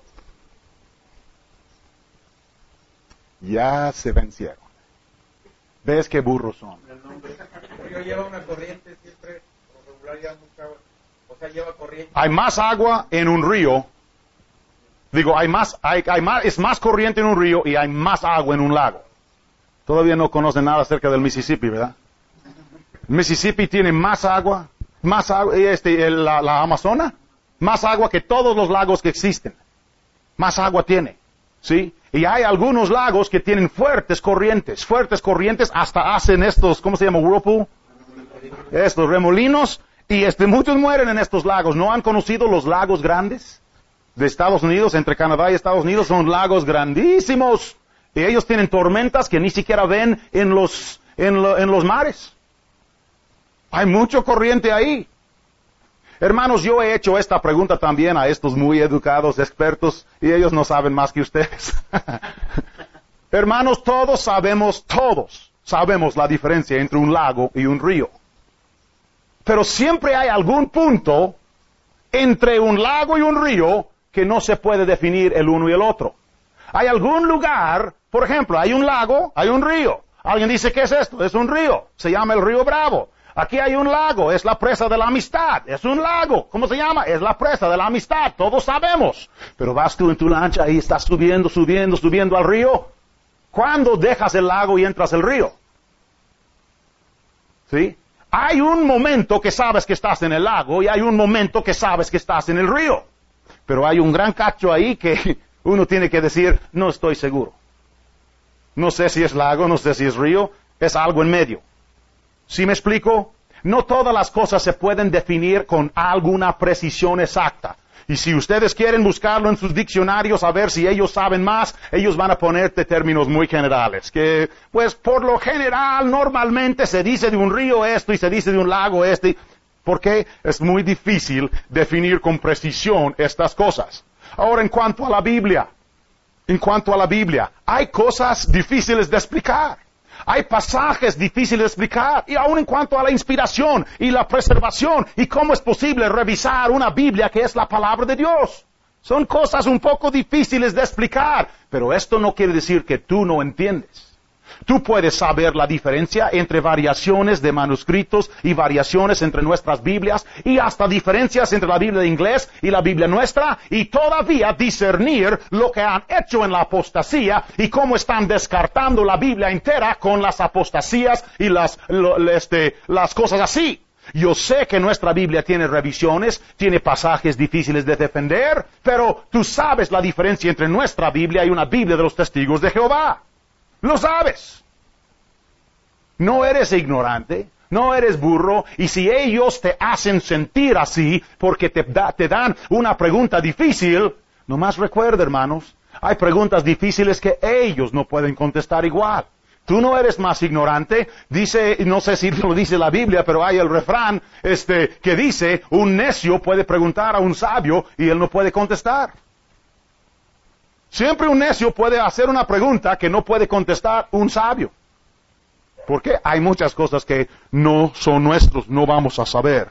Ya se vencieron. ¿Ves qué burros son? El nombre. El río lleva una corriente siempre, por regular lleva mucha agua. O sea, lleva corriente. Hay más agua en un río. Digo, hay más, hay, hay más, es más corriente en un río y hay más agua en un lago. Todavía no conocen nada acerca del Mississippi, ¿verdad? Mississippi tiene más agua, más agua, este, el- la, la Amazona, más agua que todos los lagos que existen. Más agua tiene, ¿sí? Y hay algunos lagos que tienen fuertes corrientes, fuertes corrientes, hasta hacen estos, ¿cómo se llama? Whirlpool. Estos remolinos. Y este, muchos mueren en estos lagos. ¿No han conocido los lagos grandes de Estados Unidos, entre Canadá y Estados Unidos? Son lagos grandísimos. Y ellos tienen tormentas que ni siquiera ven en los, en, lo, en los mares. Hay mucho corriente ahí. Hermanos, yo he hecho esta pregunta también a estos muy educados expertos y ellos no saben más que ustedes. Hermanos, todos sabemos, todos sabemos la diferencia entre un lago y un río. Pero siempre hay algún punto entre un lago y un río que no se puede definir el uno y el otro. Hay algún lugar, por ejemplo, hay un lago, hay un río. Alguien dice, ¿qué es esto? Es un río. Se llama el río Bravo. Aquí hay un lago, es la presa de la amistad. Es un lago. ¿Cómo se llama? Es la presa de la amistad. Todos sabemos. Pero vas tú en tu lancha y estás subiendo, subiendo, subiendo al río. ¿Cuándo dejas el lago y entras al río? ¿Sí? Hay un momento que sabes que estás en el lago y hay un momento que sabes que estás en el río. Pero hay un gran cacho ahí que uno tiene que decir, no estoy seguro. No sé si es lago, no sé si es río, es algo en medio. ¿Sí me explico? No todas las cosas se pueden definir con alguna precisión exacta. Y si ustedes quieren buscarlo en sus diccionarios a ver si ellos saben más, ellos van a ponerte términos muy generales. Que, pues, por lo general, normalmente se dice de un río esto y se dice de un lago este. Porque es muy difícil definir con precisión estas cosas. Ahora, en cuanto a la Biblia, en cuanto a la Biblia, hay cosas difíciles de explicar. Hay pasajes difíciles de explicar. Y aún en cuanto a la inspiración y la preservación y cómo es posible revisar una Biblia que es la palabra de Dios. Son cosas un poco difíciles de explicar. Pero esto no quiere decir que tú no entiendes. Tú puedes saber la diferencia entre variaciones de manuscritos y variaciones entre nuestras Biblias y hasta diferencias entre la Biblia de inglés y la Biblia nuestra y todavía discernir lo que han hecho en la apostasía y cómo están descartando la Biblia entera con las apostasías y las, lo, este, las cosas así. Yo sé que nuestra Biblia tiene revisiones, tiene pasajes difíciles de defender, pero tú sabes la diferencia entre nuestra Biblia y una Biblia de los testigos de Jehová. Lo sabes. No eres ignorante, no eres burro, y si ellos te hacen sentir así porque te, da, te dan una pregunta difícil, nomás recuerda, hermanos, hay preguntas difíciles que ellos no pueden contestar igual. Tú no eres más ignorante, dice, no sé si lo dice la Biblia, pero hay el refrán, este, que dice, un necio puede preguntar a un sabio y él no puede contestar. Siempre un necio puede hacer una pregunta que no puede contestar un sabio. Porque hay muchas cosas que no son nuestros, no vamos a saber.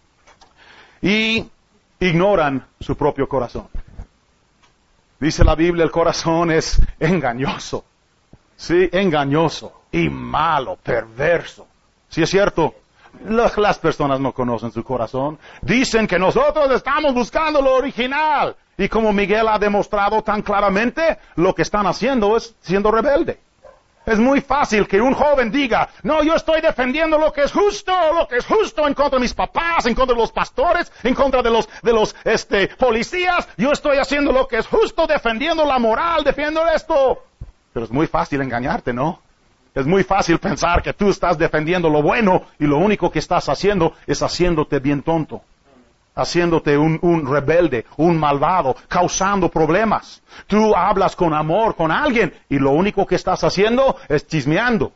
Y ignoran su propio corazón. Dice la Biblia, el corazón es engañoso. Sí, engañoso y malo, perverso. ¿Sí es cierto? Las personas no conocen su corazón. Dicen que nosotros estamos buscando lo original. Y como Miguel ha demostrado tan claramente, lo que están haciendo es siendo rebelde. Es muy fácil que un joven diga, no, yo estoy defendiendo lo que es justo, lo que es justo en contra de mis papás, en contra de los pastores, en contra de los, de los, este, policías. Yo estoy haciendo lo que es justo, defendiendo la moral, defendiendo esto. Pero es muy fácil engañarte, ¿no? Es muy fácil pensar que tú estás defendiendo lo bueno y lo único que estás haciendo es haciéndote bien tonto. Haciéndote un, un rebelde, un malvado, causando problemas. Tú hablas con amor con alguien y lo único que estás haciendo es chismeando.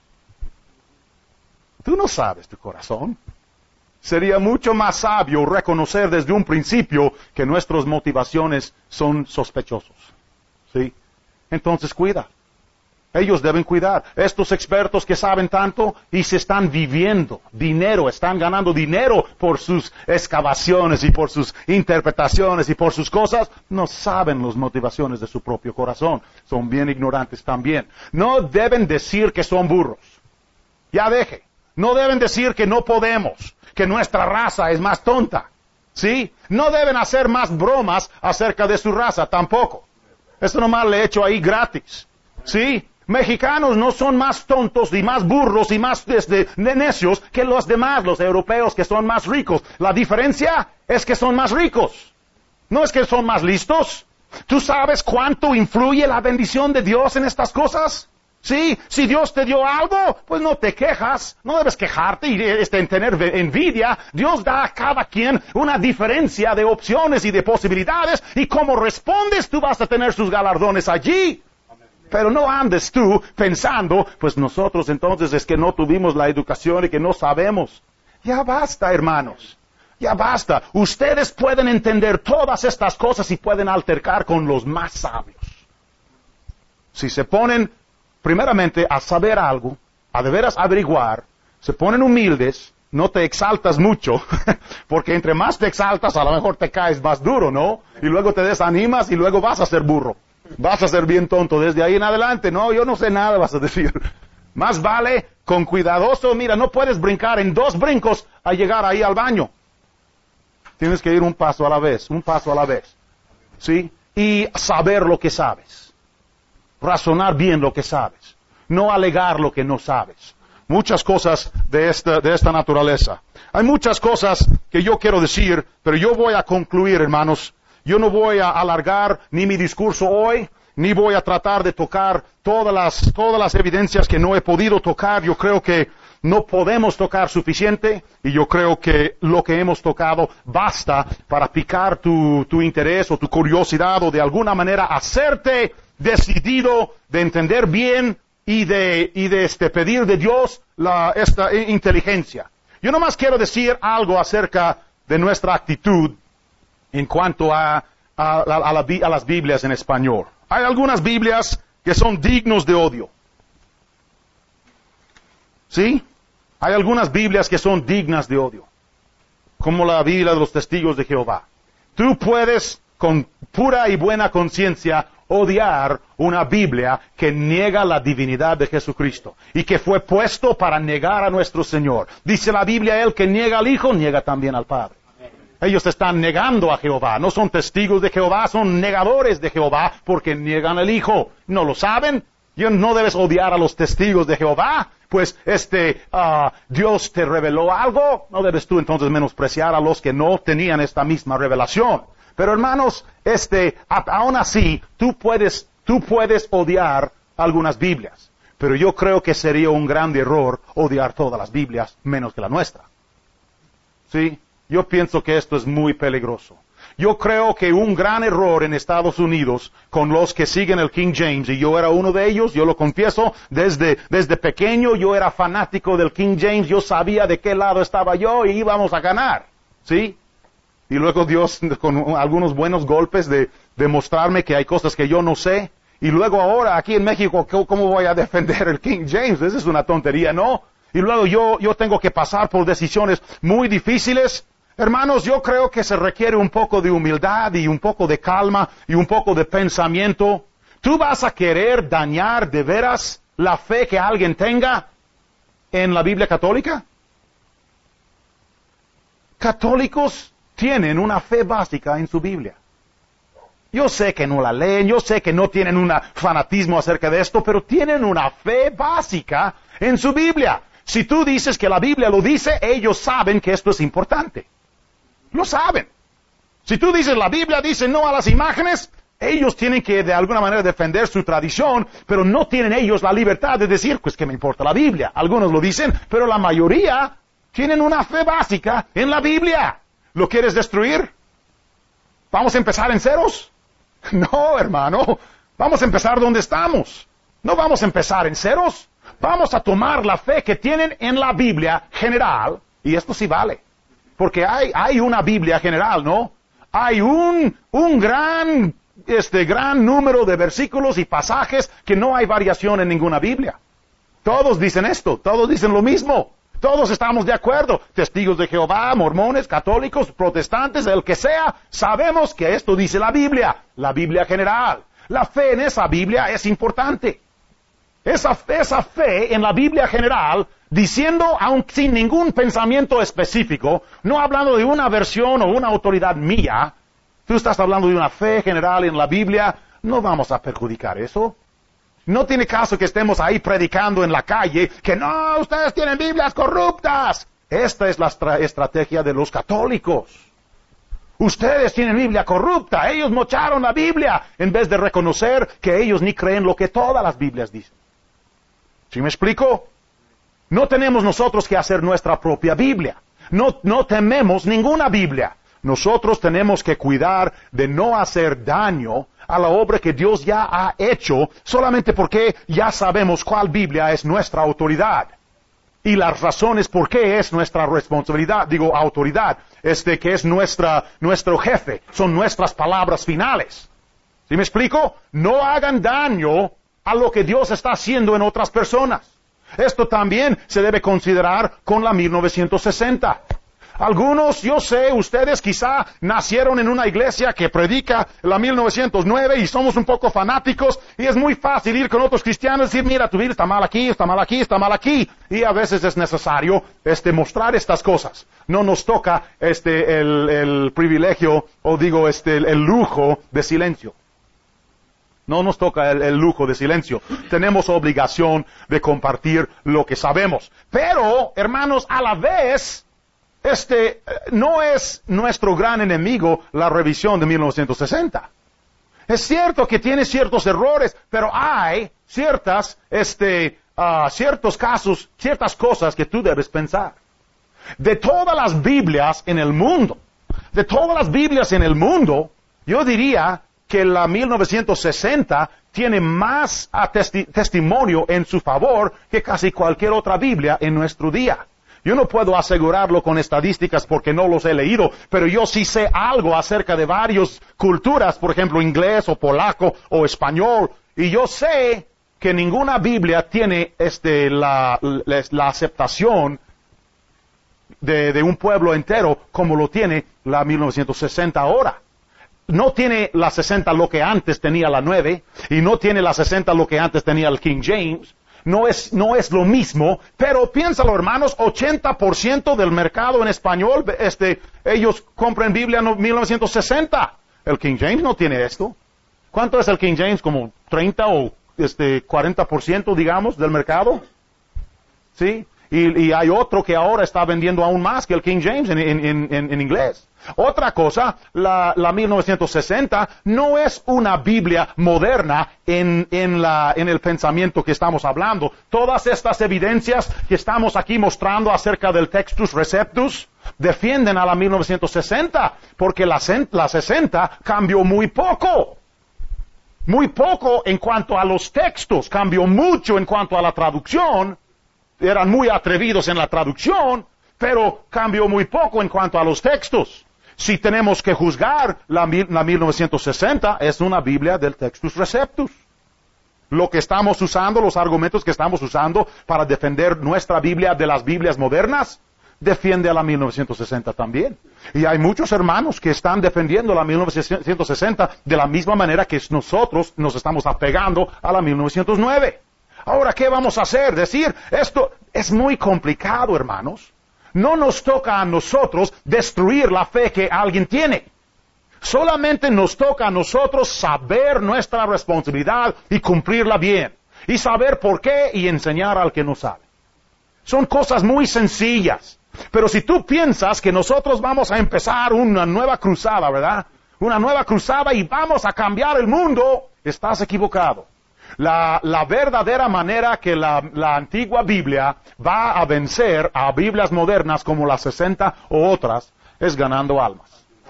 Tú no sabes tu corazón. Sería mucho más sabio reconocer desde un principio que nuestras motivaciones son sospechosos. ¿Sí? Entonces cuida. Ellos deben cuidar. Estos expertos que saben tanto y se están viviendo dinero, están ganando dinero por sus excavaciones y por sus interpretaciones y por sus cosas, no saben las motivaciones de su propio corazón. Son bien ignorantes también. No deben decir que son burros. Ya deje. No deben decir que no podemos, que nuestra raza es más tonta. ¿Sí? No deben hacer más bromas acerca de su raza tampoco. Esto nomás le he hecho ahí gratis. ¿Sí? Mexicanos no son más tontos y más burros y más desde, de necios que los demás, los europeos que son más ricos. La diferencia es que son más ricos. No es que son más listos. ¿Tú sabes cuánto influye la bendición de Dios en estas cosas? Sí, si Dios te dio algo, pues no te quejas, no debes quejarte y este, tener envidia. Dios da a cada quien una diferencia de opciones y de posibilidades y como respondes tú vas a tener sus galardones allí. Pero no andes tú pensando, pues nosotros entonces es que no tuvimos la educación y que no sabemos. Ya basta, hermanos. Ya basta. Ustedes pueden entender todas estas cosas y pueden altercar con los más sabios. Si se ponen, primeramente, a saber algo, a de veras averiguar, se ponen humildes, no te exaltas mucho, porque entre más te exaltas, a lo mejor te caes más duro, ¿no? Y luego te desanimas y luego vas a ser burro. Vas a ser bien tonto desde ahí en adelante. No, yo no sé nada, vas a decir. Más vale con cuidadoso. Mira, no puedes brincar en dos brincos a llegar ahí al baño. Tienes que ir un paso a la vez, un paso a la vez. ¿Sí? Y saber lo que sabes. Razonar bien lo que sabes. No alegar lo que no sabes. Muchas cosas de esta, de esta naturaleza. Hay muchas cosas que yo quiero decir, pero yo voy a concluir, hermanos. Yo no voy a alargar ni mi discurso hoy, ni voy a tratar de tocar todas las, todas las evidencias que no he podido tocar. Yo creo que no podemos tocar suficiente y yo creo que lo que hemos tocado basta para picar tu, tu interés o tu curiosidad o de alguna manera hacerte decidido de entender bien y de, y de este, pedir de Dios la, esta inteligencia. Yo nomás quiero decir algo acerca de nuestra actitud en cuanto a, a, a, a, la, a las Biblias en español. Hay algunas Biblias que son dignos de odio. ¿Sí? Hay algunas Biblias que son dignas de odio, como la Biblia de los Testigos de Jehová. Tú puedes, con pura y buena conciencia, odiar una Biblia que niega la divinidad de Jesucristo y que fue puesto para negar a nuestro Señor. Dice la Biblia, el que niega al Hijo, niega también al Padre. Ellos están negando a Jehová, no son testigos de Jehová, son negadores de Jehová porque niegan al Hijo. ¿No lo saben? Yo no debes odiar a los testigos de Jehová, pues este uh, Dios te reveló algo, no debes tú entonces menospreciar a los que no tenían esta misma revelación. Pero hermanos, este, aún así, tú puedes, tú puedes odiar algunas Biblias, pero yo creo que sería un gran error odiar todas las Biblias, menos que la nuestra. ¿Sí? Yo pienso que esto es muy peligroso. Yo creo que un gran error en Estados Unidos con los que siguen el King James, y yo era uno de ellos, yo lo confieso, desde, desde pequeño yo era fanático del King James, yo sabía de qué lado estaba yo y íbamos a ganar. ¿Sí? Y luego Dios, con algunos buenos golpes de, de mostrarme que hay cosas que yo no sé. Y luego ahora, aquí en México, ¿cómo voy a defender el King James? Esa es una tontería, ¿no? Y luego yo, yo tengo que pasar por decisiones muy difíciles. Hermanos, yo creo que se requiere un poco de humildad y un poco de calma y un poco de pensamiento. ¿Tú vas a querer dañar de veras la fe que alguien tenga en la Biblia católica? Católicos tienen una fe básica en su Biblia. Yo sé que no la leen, yo sé que no tienen un fanatismo acerca de esto, pero tienen una fe básica en su Biblia. Si tú dices que la Biblia lo dice, ellos saben que esto es importante. Lo saben. Si tú dices la Biblia dice no a las imágenes, ellos tienen que de alguna manera defender su tradición, pero no tienen ellos la libertad de decir, pues que me importa la Biblia. Algunos lo dicen, pero la mayoría tienen una fe básica en la Biblia. ¿Lo quieres destruir? ¿Vamos a empezar en ceros? No, hermano. Vamos a empezar donde estamos. No vamos a empezar en ceros. Vamos a tomar la fe que tienen en la Biblia general, y esto sí vale. Porque hay, hay una Biblia general, ¿no? Hay un, un gran, este, gran número de versículos y pasajes que no hay variación en ninguna Biblia. Todos dicen esto, todos dicen lo mismo. Todos estamos de acuerdo. Testigos de Jehová, mormones, católicos, protestantes, el que sea, sabemos que esto dice la Biblia, la Biblia general. La fe en esa Biblia es importante. Esa, esa fe en la Biblia general, diciendo, aun sin ningún pensamiento específico, no hablando de una versión o una autoridad mía, tú estás hablando de una fe general en la Biblia, no vamos a perjudicar eso. No tiene caso que estemos ahí predicando en la calle, que no, ustedes tienen Biblias corruptas. Esta es la estra- estrategia de los católicos. Ustedes tienen Biblia corrupta, ellos mocharon la Biblia, en vez de reconocer que ellos ni creen lo que todas las Biblias dicen. ¿Sí me explico? No tenemos nosotros que hacer nuestra propia Biblia. No, no tememos ninguna Biblia. Nosotros tenemos que cuidar de no hacer daño a la obra que Dios ya ha hecho, solamente porque ya sabemos cuál Biblia es nuestra autoridad. Y las razones por qué es nuestra responsabilidad, digo autoridad, este que es nuestra, nuestro jefe, son nuestras palabras finales. ¿Sí me explico? No hagan daño a lo que Dios está haciendo en otras personas. Esto también se debe considerar con la mil novecientos sesenta. Algunos, yo sé, ustedes quizá nacieron en una iglesia que predica la mil novecientos nueve y somos un poco fanáticos y es muy fácil ir con otros cristianos y decir, mira, tu Biblia está mal aquí, está mal aquí, está mal aquí. Y a veces es necesario este, mostrar estas cosas. No nos toca este, el, el privilegio, o digo, este, el, el lujo de silencio. No nos toca el, el lujo de silencio. Tenemos obligación de compartir lo que sabemos. Pero, hermanos, a la vez, este, no es nuestro gran enemigo la revisión de mil novecientos sesenta. Es cierto que tiene ciertos errores, pero hay ciertas, este, uh, ciertos casos, ciertas cosas que tú debes pensar. De todas las Biblias en el mundo, de todas las Biblias en el mundo, yo diría que la mil novecientos sesenta tiene más testi- testimonio en su favor que casi cualquier otra Biblia en nuestro día. Yo no puedo asegurarlo con estadísticas porque no los he leído, pero yo sí sé algo acerca de varias culturas, por ejemplo, inglés o polaco o español, y yo sé que ninguna Biblia tiene este, la, la, la aceptación de, de un pueblo entero como lo tiene la mil novecientos sesenta ahora. No tiene la sesenta lo que antes tenía la nueve, y no tiene la sesenta lo que antes tenía el King James. No es, no es lo mismo, pero piénsalo, hermanos, ochenta por ciento del mercado en español, este, ellos compran Biblia en mil novecientos sesenta. El King James no tiene esto. ¿Cuánto es el King James? Como treinta o este, cuarenta por ciento, digamos, del mercado. ¿Sí? Y, y hay otro que ahora está vendiendo aún más que el King James en, en, en, en inglés. Otra cosa, la, la mil novecientos sesenta no es una Biblia moderna en, en, la, en el pensamiento que estamos hablando. Todas estas evidencias que estamos aquí mostrando acerca del Textus Receptus defienden a la mil novecientos sesenta, porque la, la sesenta cambió muy poco. Muy poco en cuanto a los textos, cambió mucho en cuanto a la traducción. Eran muy atrevidos en la traducción, pero cambió muy poco en cuanto a los textos. Si tenemos que juzgar la, la mil novecientos sesenta, es una Biblia del Textus Receptus. Lo que estamos usando, los argumentos que estamos usando para defender nuestra Biblia de las Biblias modernas, defiende a la mil novecientos sesenta también. Y hay muchos hermanos que están defendiendo la mil novecientos sesenta de la misma manera que nosotros nos estamos apegando a la mil novecientos nueve. Ahora, ¿qué vamos a hacer? Decir, esto es muy complicado, hermanos. No nos toca a nosotros destruir la fe que alguien tiene. Solamente nos toca a nosotros saber nuestra responsabilidad y cumplirla bien. Y saber por qué y enseñar al que no sabe. Son cosas muy sencillas. Pero si tú piensas que nosotros vamos a empezar una nueva cruzada, ¿verdad? Una nueva cruzada y vamos a cambiar el mundo, estás equivocado. La, la verdadera manera que la, la antigua Biblia va a vencer a Biblias modernas como la sesenta o otras es ganando almas.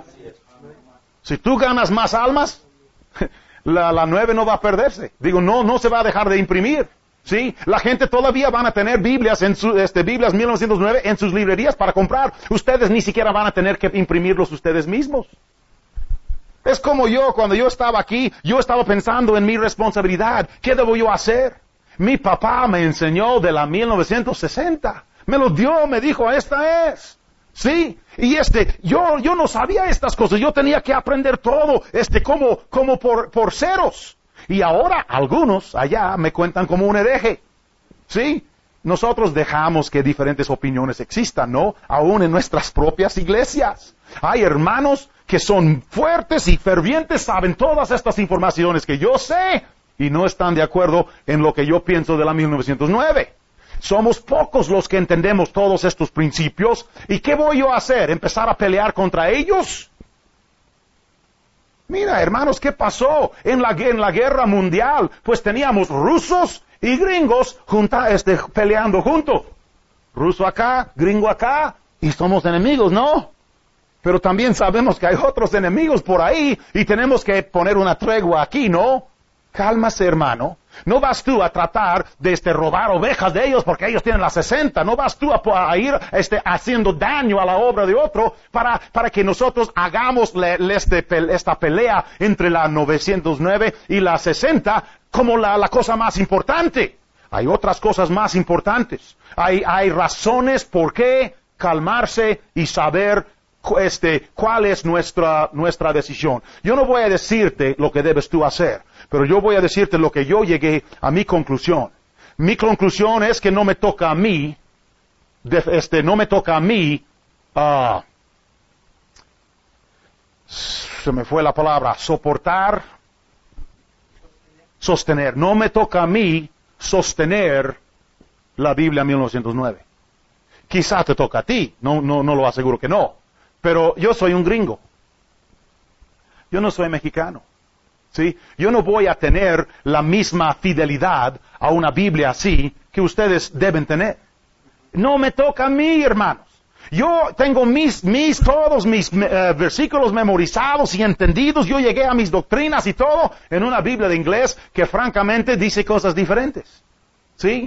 Si tú ganas más almas, la, la nueve no va a perderse. Digo, no, no se va a dejar de imprimir. ¿Sí? La gente todavía van a tener Biblias en su, este, Biblias mil novecientos nueve en sus librerías para comprar. Ustedes ni siquiera van a tener que imprimirlos ustedes mismos. Es como yo, cuando yo estaba aquí, yo estaba pensando en mi responsabilidad. ¿Qué debo yo hacer? Mi papá me enseñó de la mil novecientos sesenta. Me lo dio, me dijo, esta es. ¿Sí? Y este, yo, yo no sabía estas cosas. Yo tenía que aprender todo, este, como, como por, por ceros. Y ahora algunos allá me cuentan como un hereje. ¿Sí? Nosotros dejamos que diferentes opiniones existan, ¿no? Aún en nuestras propias iglesias. Hay hermanos que son fuertes y fervientes, saben todas estas informaciones que yo sé, y no están de acuerdo en lo que yo pienso de la mil novecientos nueve. Somos pocos los que entendemos todos estos principios, ¿y qué voy yo a hacer? ¿Empezar a pelear contra ellos? Mira, hermanos, ¿qué pasó en la, en la guerra mundial? Pues teníamos rusos y gringos junta, este, peleando juntos. Ruso acá, gringo acá, y somos enemigos, ¿no? Pero también sabemos que hay otros enemigos por ahí y tenemos que poner una tregua aquí, ¿no? Cálmase, hermano. No vas tú a tratar de este, robar ovejas de ellos porque ellos tienen las sesenta. No vas tú a, a ir este, haciendo daño a la obra de otro para, para que nosotros hagamos le, le, este, esta pelea entre la novecientos nueve y la sesenta como la, la cosa más importante. Hay otras cosas más importantes. Hay, hay razones por qué calmarse y saber Este, cuál es nuestra, nuestra decisión. Yo no voy a decirte lo que debes tú hacer, pero yo voy a decirte lo que yo llegué a mi conclusión. Mi conclusión es que no me toca a mí, de, este, no me toca a mí, uh, se me fue la palabra, soportar, sostener. No me toca a mí sostener la Biblia mil novecientos nueve. Quizá te toca a ti, no, no, no lo aseguro que no. Pero yo soy un gringo. Yo no soy mexicano. ¿Sí? Yo no voy a tener la misma fidelidad a una Biblia así que ustedes deben tener. No me toca a mí, hermanos. Yo tengo mis, mis, todos mis uh, versículos memorizados y entendidos. Yo llegué a mis doctrinas y todo en una Biblia de inglés que francamente dice cosas diferentes. ¿Sí?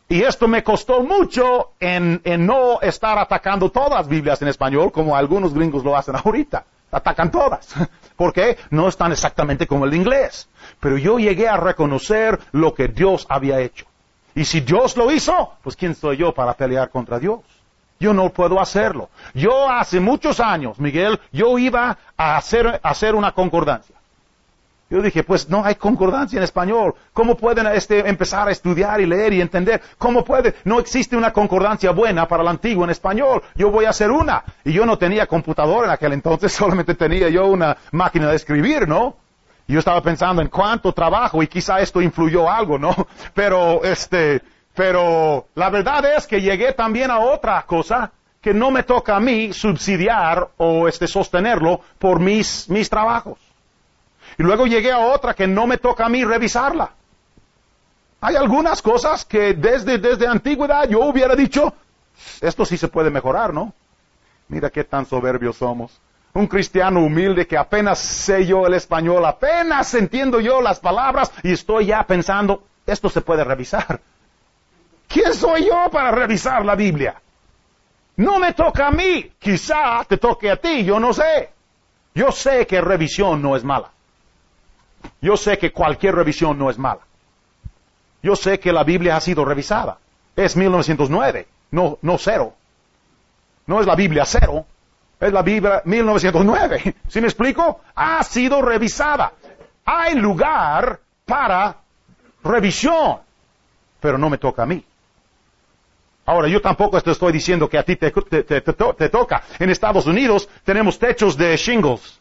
Y esto me costó mucho en, en no estar atacando todas las Biblias en español como algunos gringos lo hacen ahorita. Atacan todas. ¿Por qué? No están exactamente como el inglés. Pero yo llegué a reconocer lo que Dios había hecho. Y si Dios lo hizo, pues ¿quién soy yo para pelear contra Dios? Yo no puedo hacerlo. Yo hace muchos años, Miguel, yo iba a hacer, a hacer una concordancia. Yo dije, pues no hay concordancia en español. ¿Cómo pueden este, empezar a estudiar y leer y entender? ¿Cómo puede? No existe una concordancia buena para el antiguo en español. Yo voy a hacer una. Y yo no tenía computador en aquel entonces, solamente tenía yo una máquina de escribir, ¿no? Y yo estaba pensando en cuánto trabajo y quizá esto influyó algo, ¿no? Pero, este, pero la verdad es que llegué también a otra cosa que no me toca a mí subsidiar o este, sostenerlo por mis, mis trabajos. Y luego llegué a otra que no me toca a mí revisarla. Hay algunas cosas que desde, desde antigüedad yo hubiera dicho, esto sí se puede mejorar, ¿no? Mira qué tan soberbios somos. Un cristiano humilde que apenas sé yo el español, apenas entiendo yo las palabras y estoy ya pensando, esto se puede revisar. ¿Quién soy yo para revisar la Biblia? No me toca a mí, quizá te toque a ti, yo no sé. Yo sé que revisión no es mala. Yo sé que cualquier revisión no es mala. Yo sé que la Biblia ha sido revisada. Es mil novecientos nueve, no, no cero. No es la Biblia cero, es la Biblia mil novecientos nueve. ¿Sí me explico? Ha sido revisada. Hay lugar para revisión, pero no me toca a mí. Ahora, yo tampoco te estoy diciendo que a ti te, te, te, te, te toca. En Estados Unidos tenemos techos de shingles.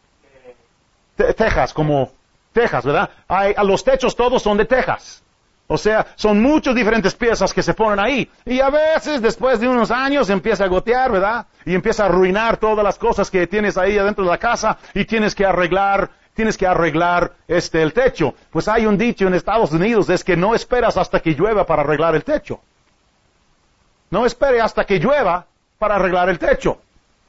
Te, tejas, como tejas, ¿verdad? Hay, los techos todos son de tejas. O sea, son muchas diferentes piezas que se ponen ahí. Y a veces, después de unos años, empieza a gotear, ¿verdad? Y empieza a arruinar todas las cosas que tienes ahí adentro de la casa y tienes que arreglar, tienes que arreglar este, el techo. Pues hay un dicho en Estados Unidos, es que no esperas hasta que llueva para arreglar el techo. No espere hasta que llueva para arreglar el techo.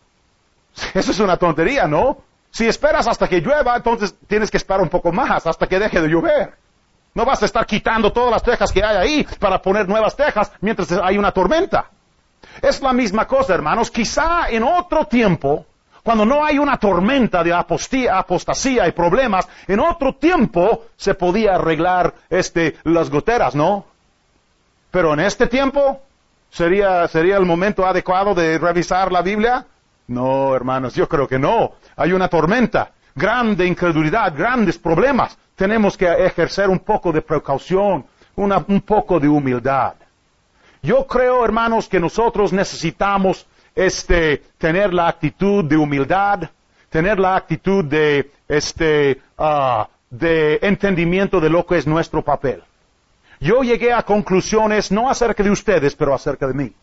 Eso es una tontería, ¿no? Si esperas hasta que llueva, entonces tienes que esperar un poco más hasta que deje de llover. No vas a estar quitando todas las tejas que hay ahí para poner nuevas tejas mientras hay una tormenta. Es la misma cosa, hermanos. Quizá en otro tiempo, cuando no hay una tormenta de apostía, apostasía y problemas, en otro tiempo se podía arreglar este, las goteras, ¿no? Pero en este tiempo, ¿sería, sería el momento adecuado de revisar la Biblia? No, hermanos, yo creo que no. Hay una tormenta, grande incredulidad, grandes problemas. Tenemos que ejercer un poco de precaución, una, un poco de humildad. Yo creo, hermanos, que nosotros necesitamos este, tener la actitud de humildad, tener la actitud de, este, uh, de entendimiento de lo que es nuestro papel. Yo llegué a conclusiones no acerca de ustedes, pero acerca de mí.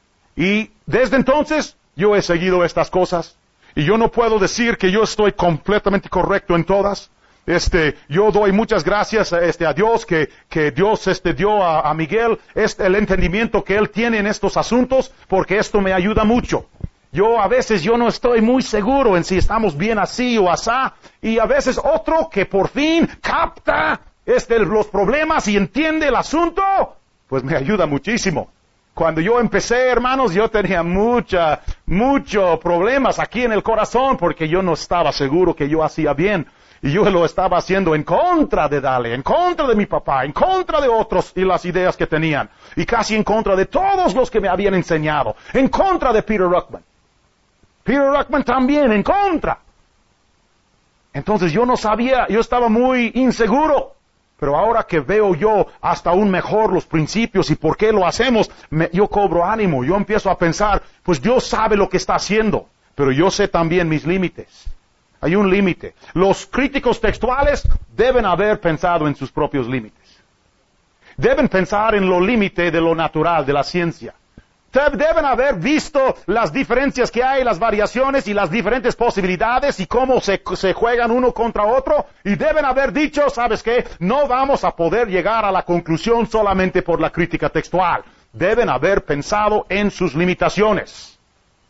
Y desde entonces yo he seguido estas cosas. Y yo no puedo decir que yo estoy completamente correcto en todas. Este, yo doy muchas gracias este, a Dios que, que Dios este, dio a, a Miguel este, el entendimiento que él tiene en estos asuntos, porque esto me ayuda mucho. Yo a veces yo no estoy muy seguro en si estamos bien así o asá, y a veces otro que por fin capta este, los problemas y entiende el asunto, pues me ayuda muchísimo. Cuando yo empecé, hermanos, yo tenía mucha, muchos problemas aquí en el corazón porque yo no estaba seguro que yo hacía bien. Y yo lo estaba haciendo en contra de Dale, en contra de mi papá, en contra de otros y las ideas que tenían. Y casi en contra de todos los que me habían enseñado. En contra de Peter Ruckman. Peter Ruckman también, en contra. Entonces yo no sabía, yo estaba muy inseguro. Pero ahora que veo yo hasta aún mejor los principios y por qué lo hacemos, me, yo cobro ánimo, yo empiezo a pensar, pues Dios sabe lo que está haciendo, pero yo sé también mis límites. Hay un límite. Los críticos textuales deben haber pensado en sus propios límites. Deben pensar en lo límite de lo natural, de la ciencia. Deben haber visto las diferencias que hay, las variaciones y las diferentes posibilidades y cómo se, se juegan uno contra otro. Y deben haber dicho, ¿sabes qué? No vamos a poder llegar a la conclusión solamente por la crítica textual. Deben haber pensado en sus limitaciones.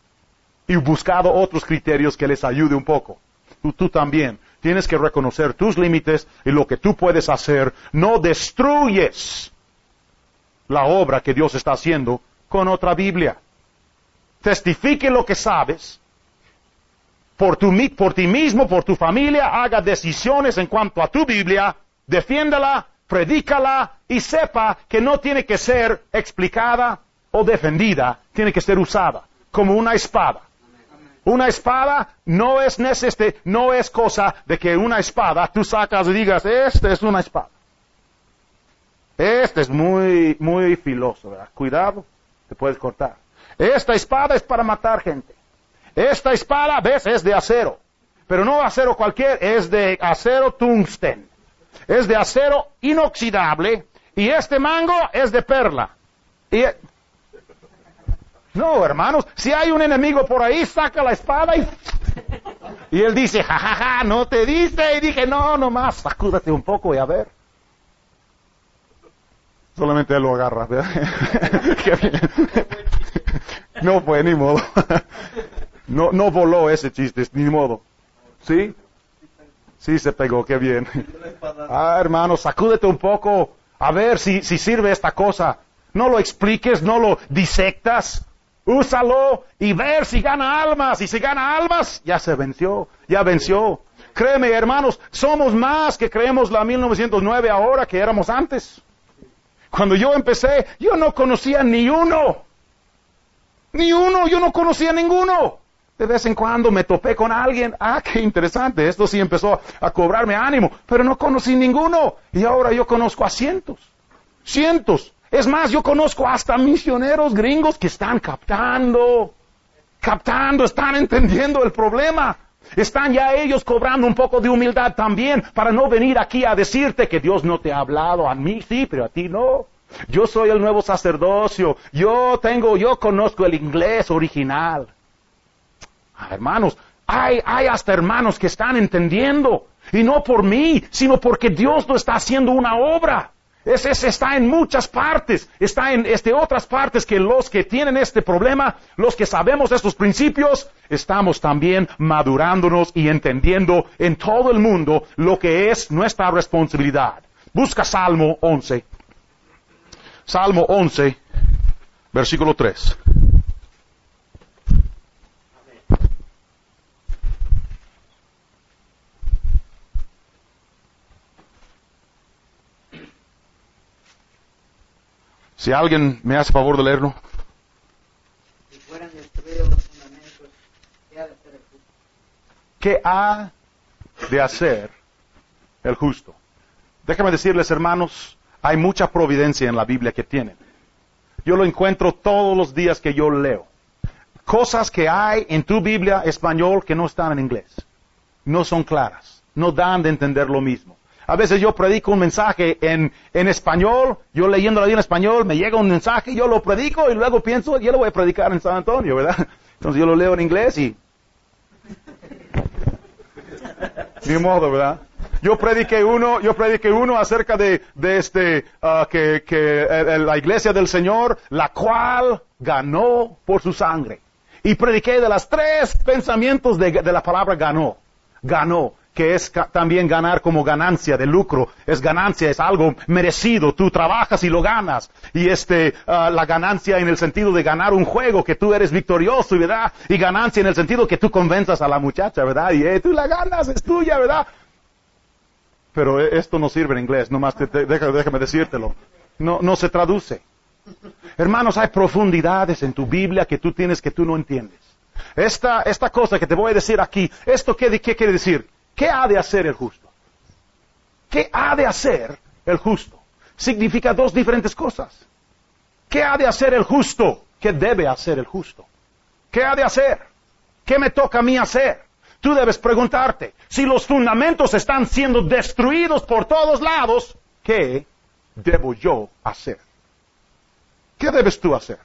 Y buscado otros criterios que les ayude un poco. Tú, tú también tienes que reconocer tus límites y lo que tú puedes hacer. No destruyes la obra que Dios está haciendo con otra Biblia. Testifique lo que sabes. Por, tu, por ti mismo, por tu familia, haga decisiones en cuanto a tu Biblia, defiéndala, predícala y sepa que no tiene que ser explicada o defendida, tiene que ser usada como una espada. Una espada no es necesario, no es cosa de que una espada tú sacas y digas, esta es una espada. Este es muy, muy filoso, ¿verdad? Cuidado, te puedes cortar. Esta espada es para matar gente. Esta espada, ves, es de acero. Pero no acero cualquier, es de acero tungsten. Es de acero inoxidable. Y este mango es de perla. Y, no, hermanos, si hay un enemigo por ahí, saca la espada y... Y él dice, jajaja, ja, ja, no te dice. Y dije, no, nomás, sacúdate un poco y a ver. Solamente él lo agarra, ¿verdad? Qué bien. No fue, ni modo. No, no voló ese chiste, ni modo. ¿Sí? Sí se pegó, qué bien. Ah, hermano, sacúdete un poco. A ver si, si sirve esta cosa. No lo expliques, no lo disectas. Úsalo y ver si gana almas. Y si gana almas, ya se venció, ya venció. Créeme, hermanos, somos más que creemos la mil novecientos nueve ahora que éramos antes. Cuando yo empecé, yo no conocía ni uno. Ni uno, yo no conocía ninguno. De vez en cuando me topé con alguien. Ah, qué interesante. Esto sí empezó a cobrarme ánimo. Pero no conocí ninguno. Y ahora yo conozco a cientos. Cientos. Es más, yo conozco hasta misioneros gringos que están captando. Captando, están entendiendo el problema. Están ya ellos cobrando un poco de humildad también. Para no venir aquí a decirte que Dios no te ha hablado. A mí sí, pero a ti no. Yo soy el nuevo sacerdocio. Yo tengo, yo conozco el inglés original. Ah, hermanos, hay, hay hasta hermanos que están entendiendo, y no por mí, sino porque Dios no está haciendo una obra. Ese, ese está en muchas partes, está en este, otras partes que los que tienen este problema, los que sabemos estos principios, estamos también madurándonos y entendiendo en todo el mundo lo que es nuestra responsabilidad. Busca Salmo once. Salmo once, versículo tres. Si alguien me hace favor de leerlo. Si fueran destruidos los fundamentos, ¿qué ha de hacer el justo? ¿Qué ha de hacer el justo? Déjame decirles, hermanos, hay mucha providencia en la Biblia que tienen. Yo lo encuentro todos los días que yo leo. Cosas que hay en tu Biblia español que no están en inglés. No son claras. No dan de entender lo mismo. A veces yo predico un mensaje en, en español, yo leyendo la Biblia en español, me llega un mensaje, yo lo predico y luego pienso, yo lo voy a predicar en San Antonio, ¿verdad? Entonces yo lo leo en inglés y... Ni modo, ¿verdad? Yo prediqué uno, yo prediqué uno acerca de, de este, uh, que, que eh, la iglesia del Señor, la cual ganó por su sangre. Y prediqué de las tres pensamientos de, de la palabra ganó. Ganó. Que es ca- también ganar como ganancia de lucro, es ganancia, es algo merecido, tú trabajas y lo ganas, y este, uh, la ganancia en el sentido de ganar un juego, que tú eres victorioso, ¿verdad? Y ganancia en el sentido que tú convenzas a la muchacha, ¿verdad? Y eh, tú la ganas, es tuya, ¿verdad? Pero eh, esto no sirve en inglés, nomás te, te, déjame, déjame decírtelo, no, no se traduce. Hermanos, hay profundidades en tu Biblia que tú tienes que tú no entiendes. Esta, esta cosa que te voy a decir aquí, ¿esto qué, qué quiere decir? ¿Qué ha de hacer el justo? ¿Qué ha de hacer el justo? Significa dos diferentes cosas. ¿Qué ha de hacer el justo? ¿Qué debe hacer el justo? ¿Qué ha de hacer? ¿Qué me toca a mí hacer? Tú debes preguntarte, si los fundamentos están siendo destruidos por todos lados, ¿qué debo yo hacer? ¿Qué debes tú hacer?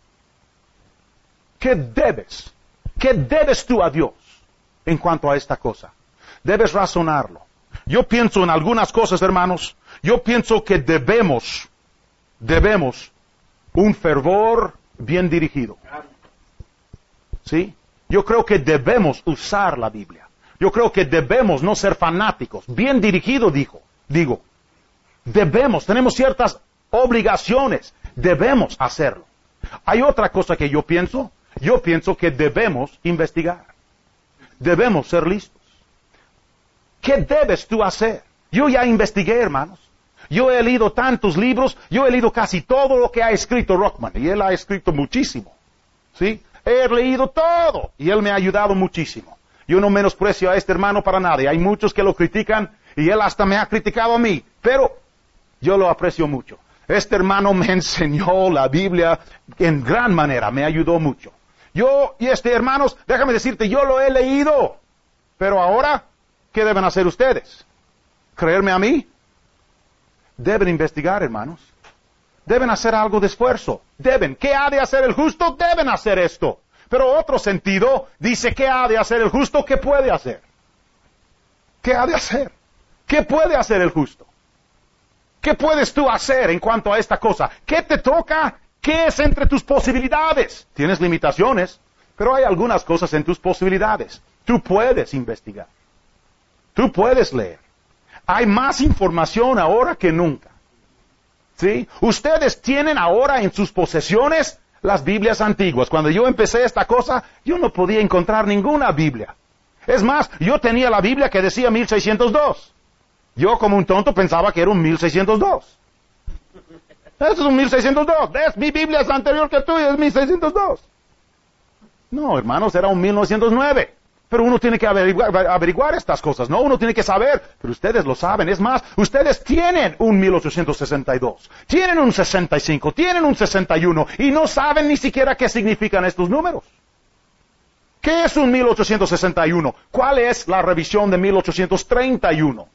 ¿Qué debes? ¿Qué debes tú a Dios en cuanto a esta cosa? Debes razonarlo. Yo pienso en algunas cosas, hermanos. Yo pienso que debemos, debemos un fervor bien dirigido. ¿Sí? Yo creo que debemos usar la Biblia. Yo creo que debemos no ser fanáticos. Bien dirigido, dijo, digo. Debemos, tenemos ciertas obligaciones. Debemos hacerlo. Hay otra cosa que yo pienso. Yo pienso que debemos investigar. Debemos ser listos. ¿Qué debes tú hacer? Yo ya investigué, hermanos. Yo he leído tantos libros. Yo he leído casi todo lo que ha escrito Ruckman. Y él ha escrito muchísimo. ¿Sí? He leído todo. Y él me ha ayudado muchísimo. Yo no menosprecio a este hermano para nada. Y hay muchos que lo critican. Y él hasta me ha criticado a mí. Pero yo lo aprecio mucho. Este hermano me enseñó la Biblia en gran manera. Me ayudó mucho. Yo, y este hermanos, déjame decirte, yo lo he leído. Pero ahora, ¿qué deben hacer ustedes? ¿Creerme a mí? Deben investigar, hermanos. Deben hacer algo de esfuerzo. Deben. ¿Qué ha de hacer el justo? Deben hacer esto. Pero otro sentido dice, ¿qué ha de hacer el justo? ¿Qué puede hacer? ¿Qué ha de hacer? ¿Qué puede hacer el justo? ¿Qué puedes tú hacer en cuanto a esta cosa? ¿Qué te toca? ¿Qué es entre tus posibilidades? Tienes limitaciones, pero hay algunas cosas en tus posibilidades. Tú puedes investigar. Tú puedes leer. Hay más información ahora que nunca. ¿Sí? Ustedes tienen ahora en sus posesiones las Biblias antiguas. Cuando yo empecé esta cosa, yo no podía encontrar ninguna Biblia. Es más, yo tenía la Biblia que decía mil seiscientos dos. Yo como un tonto pensaba que era un mil seiscientos dos. Eso es un mil seiscientos dos. ¿Ves? Mi Biblia es anterior que tuya, es mil seiscientos dos. No, hermanos, era un mil novecientos nueve. Pero uno tiene que averiguar, averiguar estas cosas, ¿no? Uno tiene que saber, pero ustedes lo saben. Es más, ustedes tienen un mil ochocientos sesenta y dos, tienen un sesenta y cinco, tienen un sesenta y uno, y no saben ni siquiera qué significan estos números. ¿Qué es un mil ochocientos sesenta y uno? ¿Cuál es la revisión de mil ochocientos treinta y uno?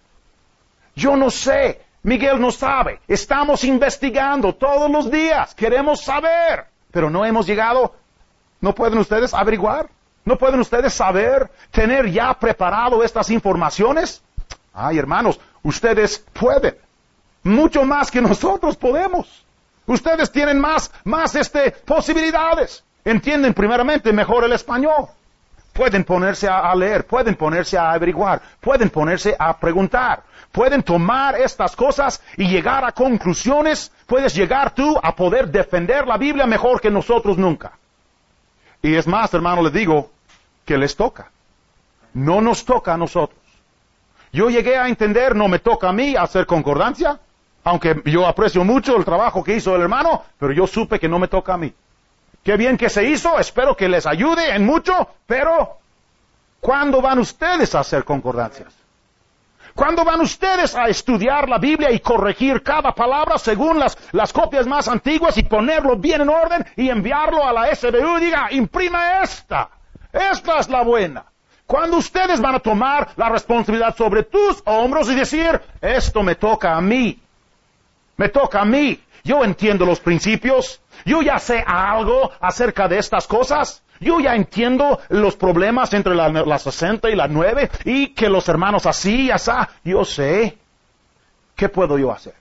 Yo no sé. Miguel no sabe. Estamos investigando todos los días. Queremos saber. Pero no hemos llegado. ¿No pueden ustedes averiguar? ¿No pueden ustedes saber? ¿Tener ya preparado estas informaciones? Ay, hermanos, ustedes pueden. Mucho más que nosotros podemos. Ustedes tienen más, más este, posibilidades. Entienden primeramente mejor el español. Pueden ponerse a, a leer, pueden ponerse a averiguar, pueden ponerse a preguntar. Pueden tomar estas cosas y llegar a conclusiones. Puedes llegar tú a poder defender la Biblia mejor que nosotros nunca. Y es más, hermano, les digo que les toca. No nos toca a nosotros. Yo llegué a entender, no me toca a mí hacer concordancia, aunque yo aprecio mucho el trabajo que hizo el hermano, pero yo supe que no me toca a mí. Qué bien que se hizo, espero que les ayude en mucho, pero ¿cuándo van ustedes a hacer concordancias? ¿Cuándo van ustedes a estudiar la Biblia y corregir cada palabra según las, las copias más antiguas y ponerlo bien en orden y enviarlo a la S B U y diga, imprima esta, esta es la buena? ¿Cuándo ustedes van a tomar la responsabilidad sobre tus hombros y decir, esto me toca a mí, me toca a mí, yo entiendo los principios, yo ya sé algo acerca de estas cosas? Yo ya entiendo los problemas entre la, la sesenta y la nueve, y que los hermanos así y así. Yo sé. ¿Qué puedo yo hacer?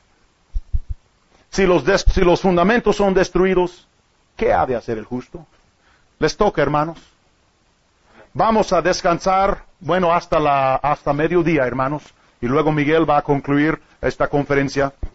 Si los, des, si los fundamentos son destruidos, ¿qué ha de hacer el justo? Les toca, hermanos. Vamos a descansar, bueno, hasta la, hasta mediodía, hermanos. Y luego Miguel va a concluir esta conferencia.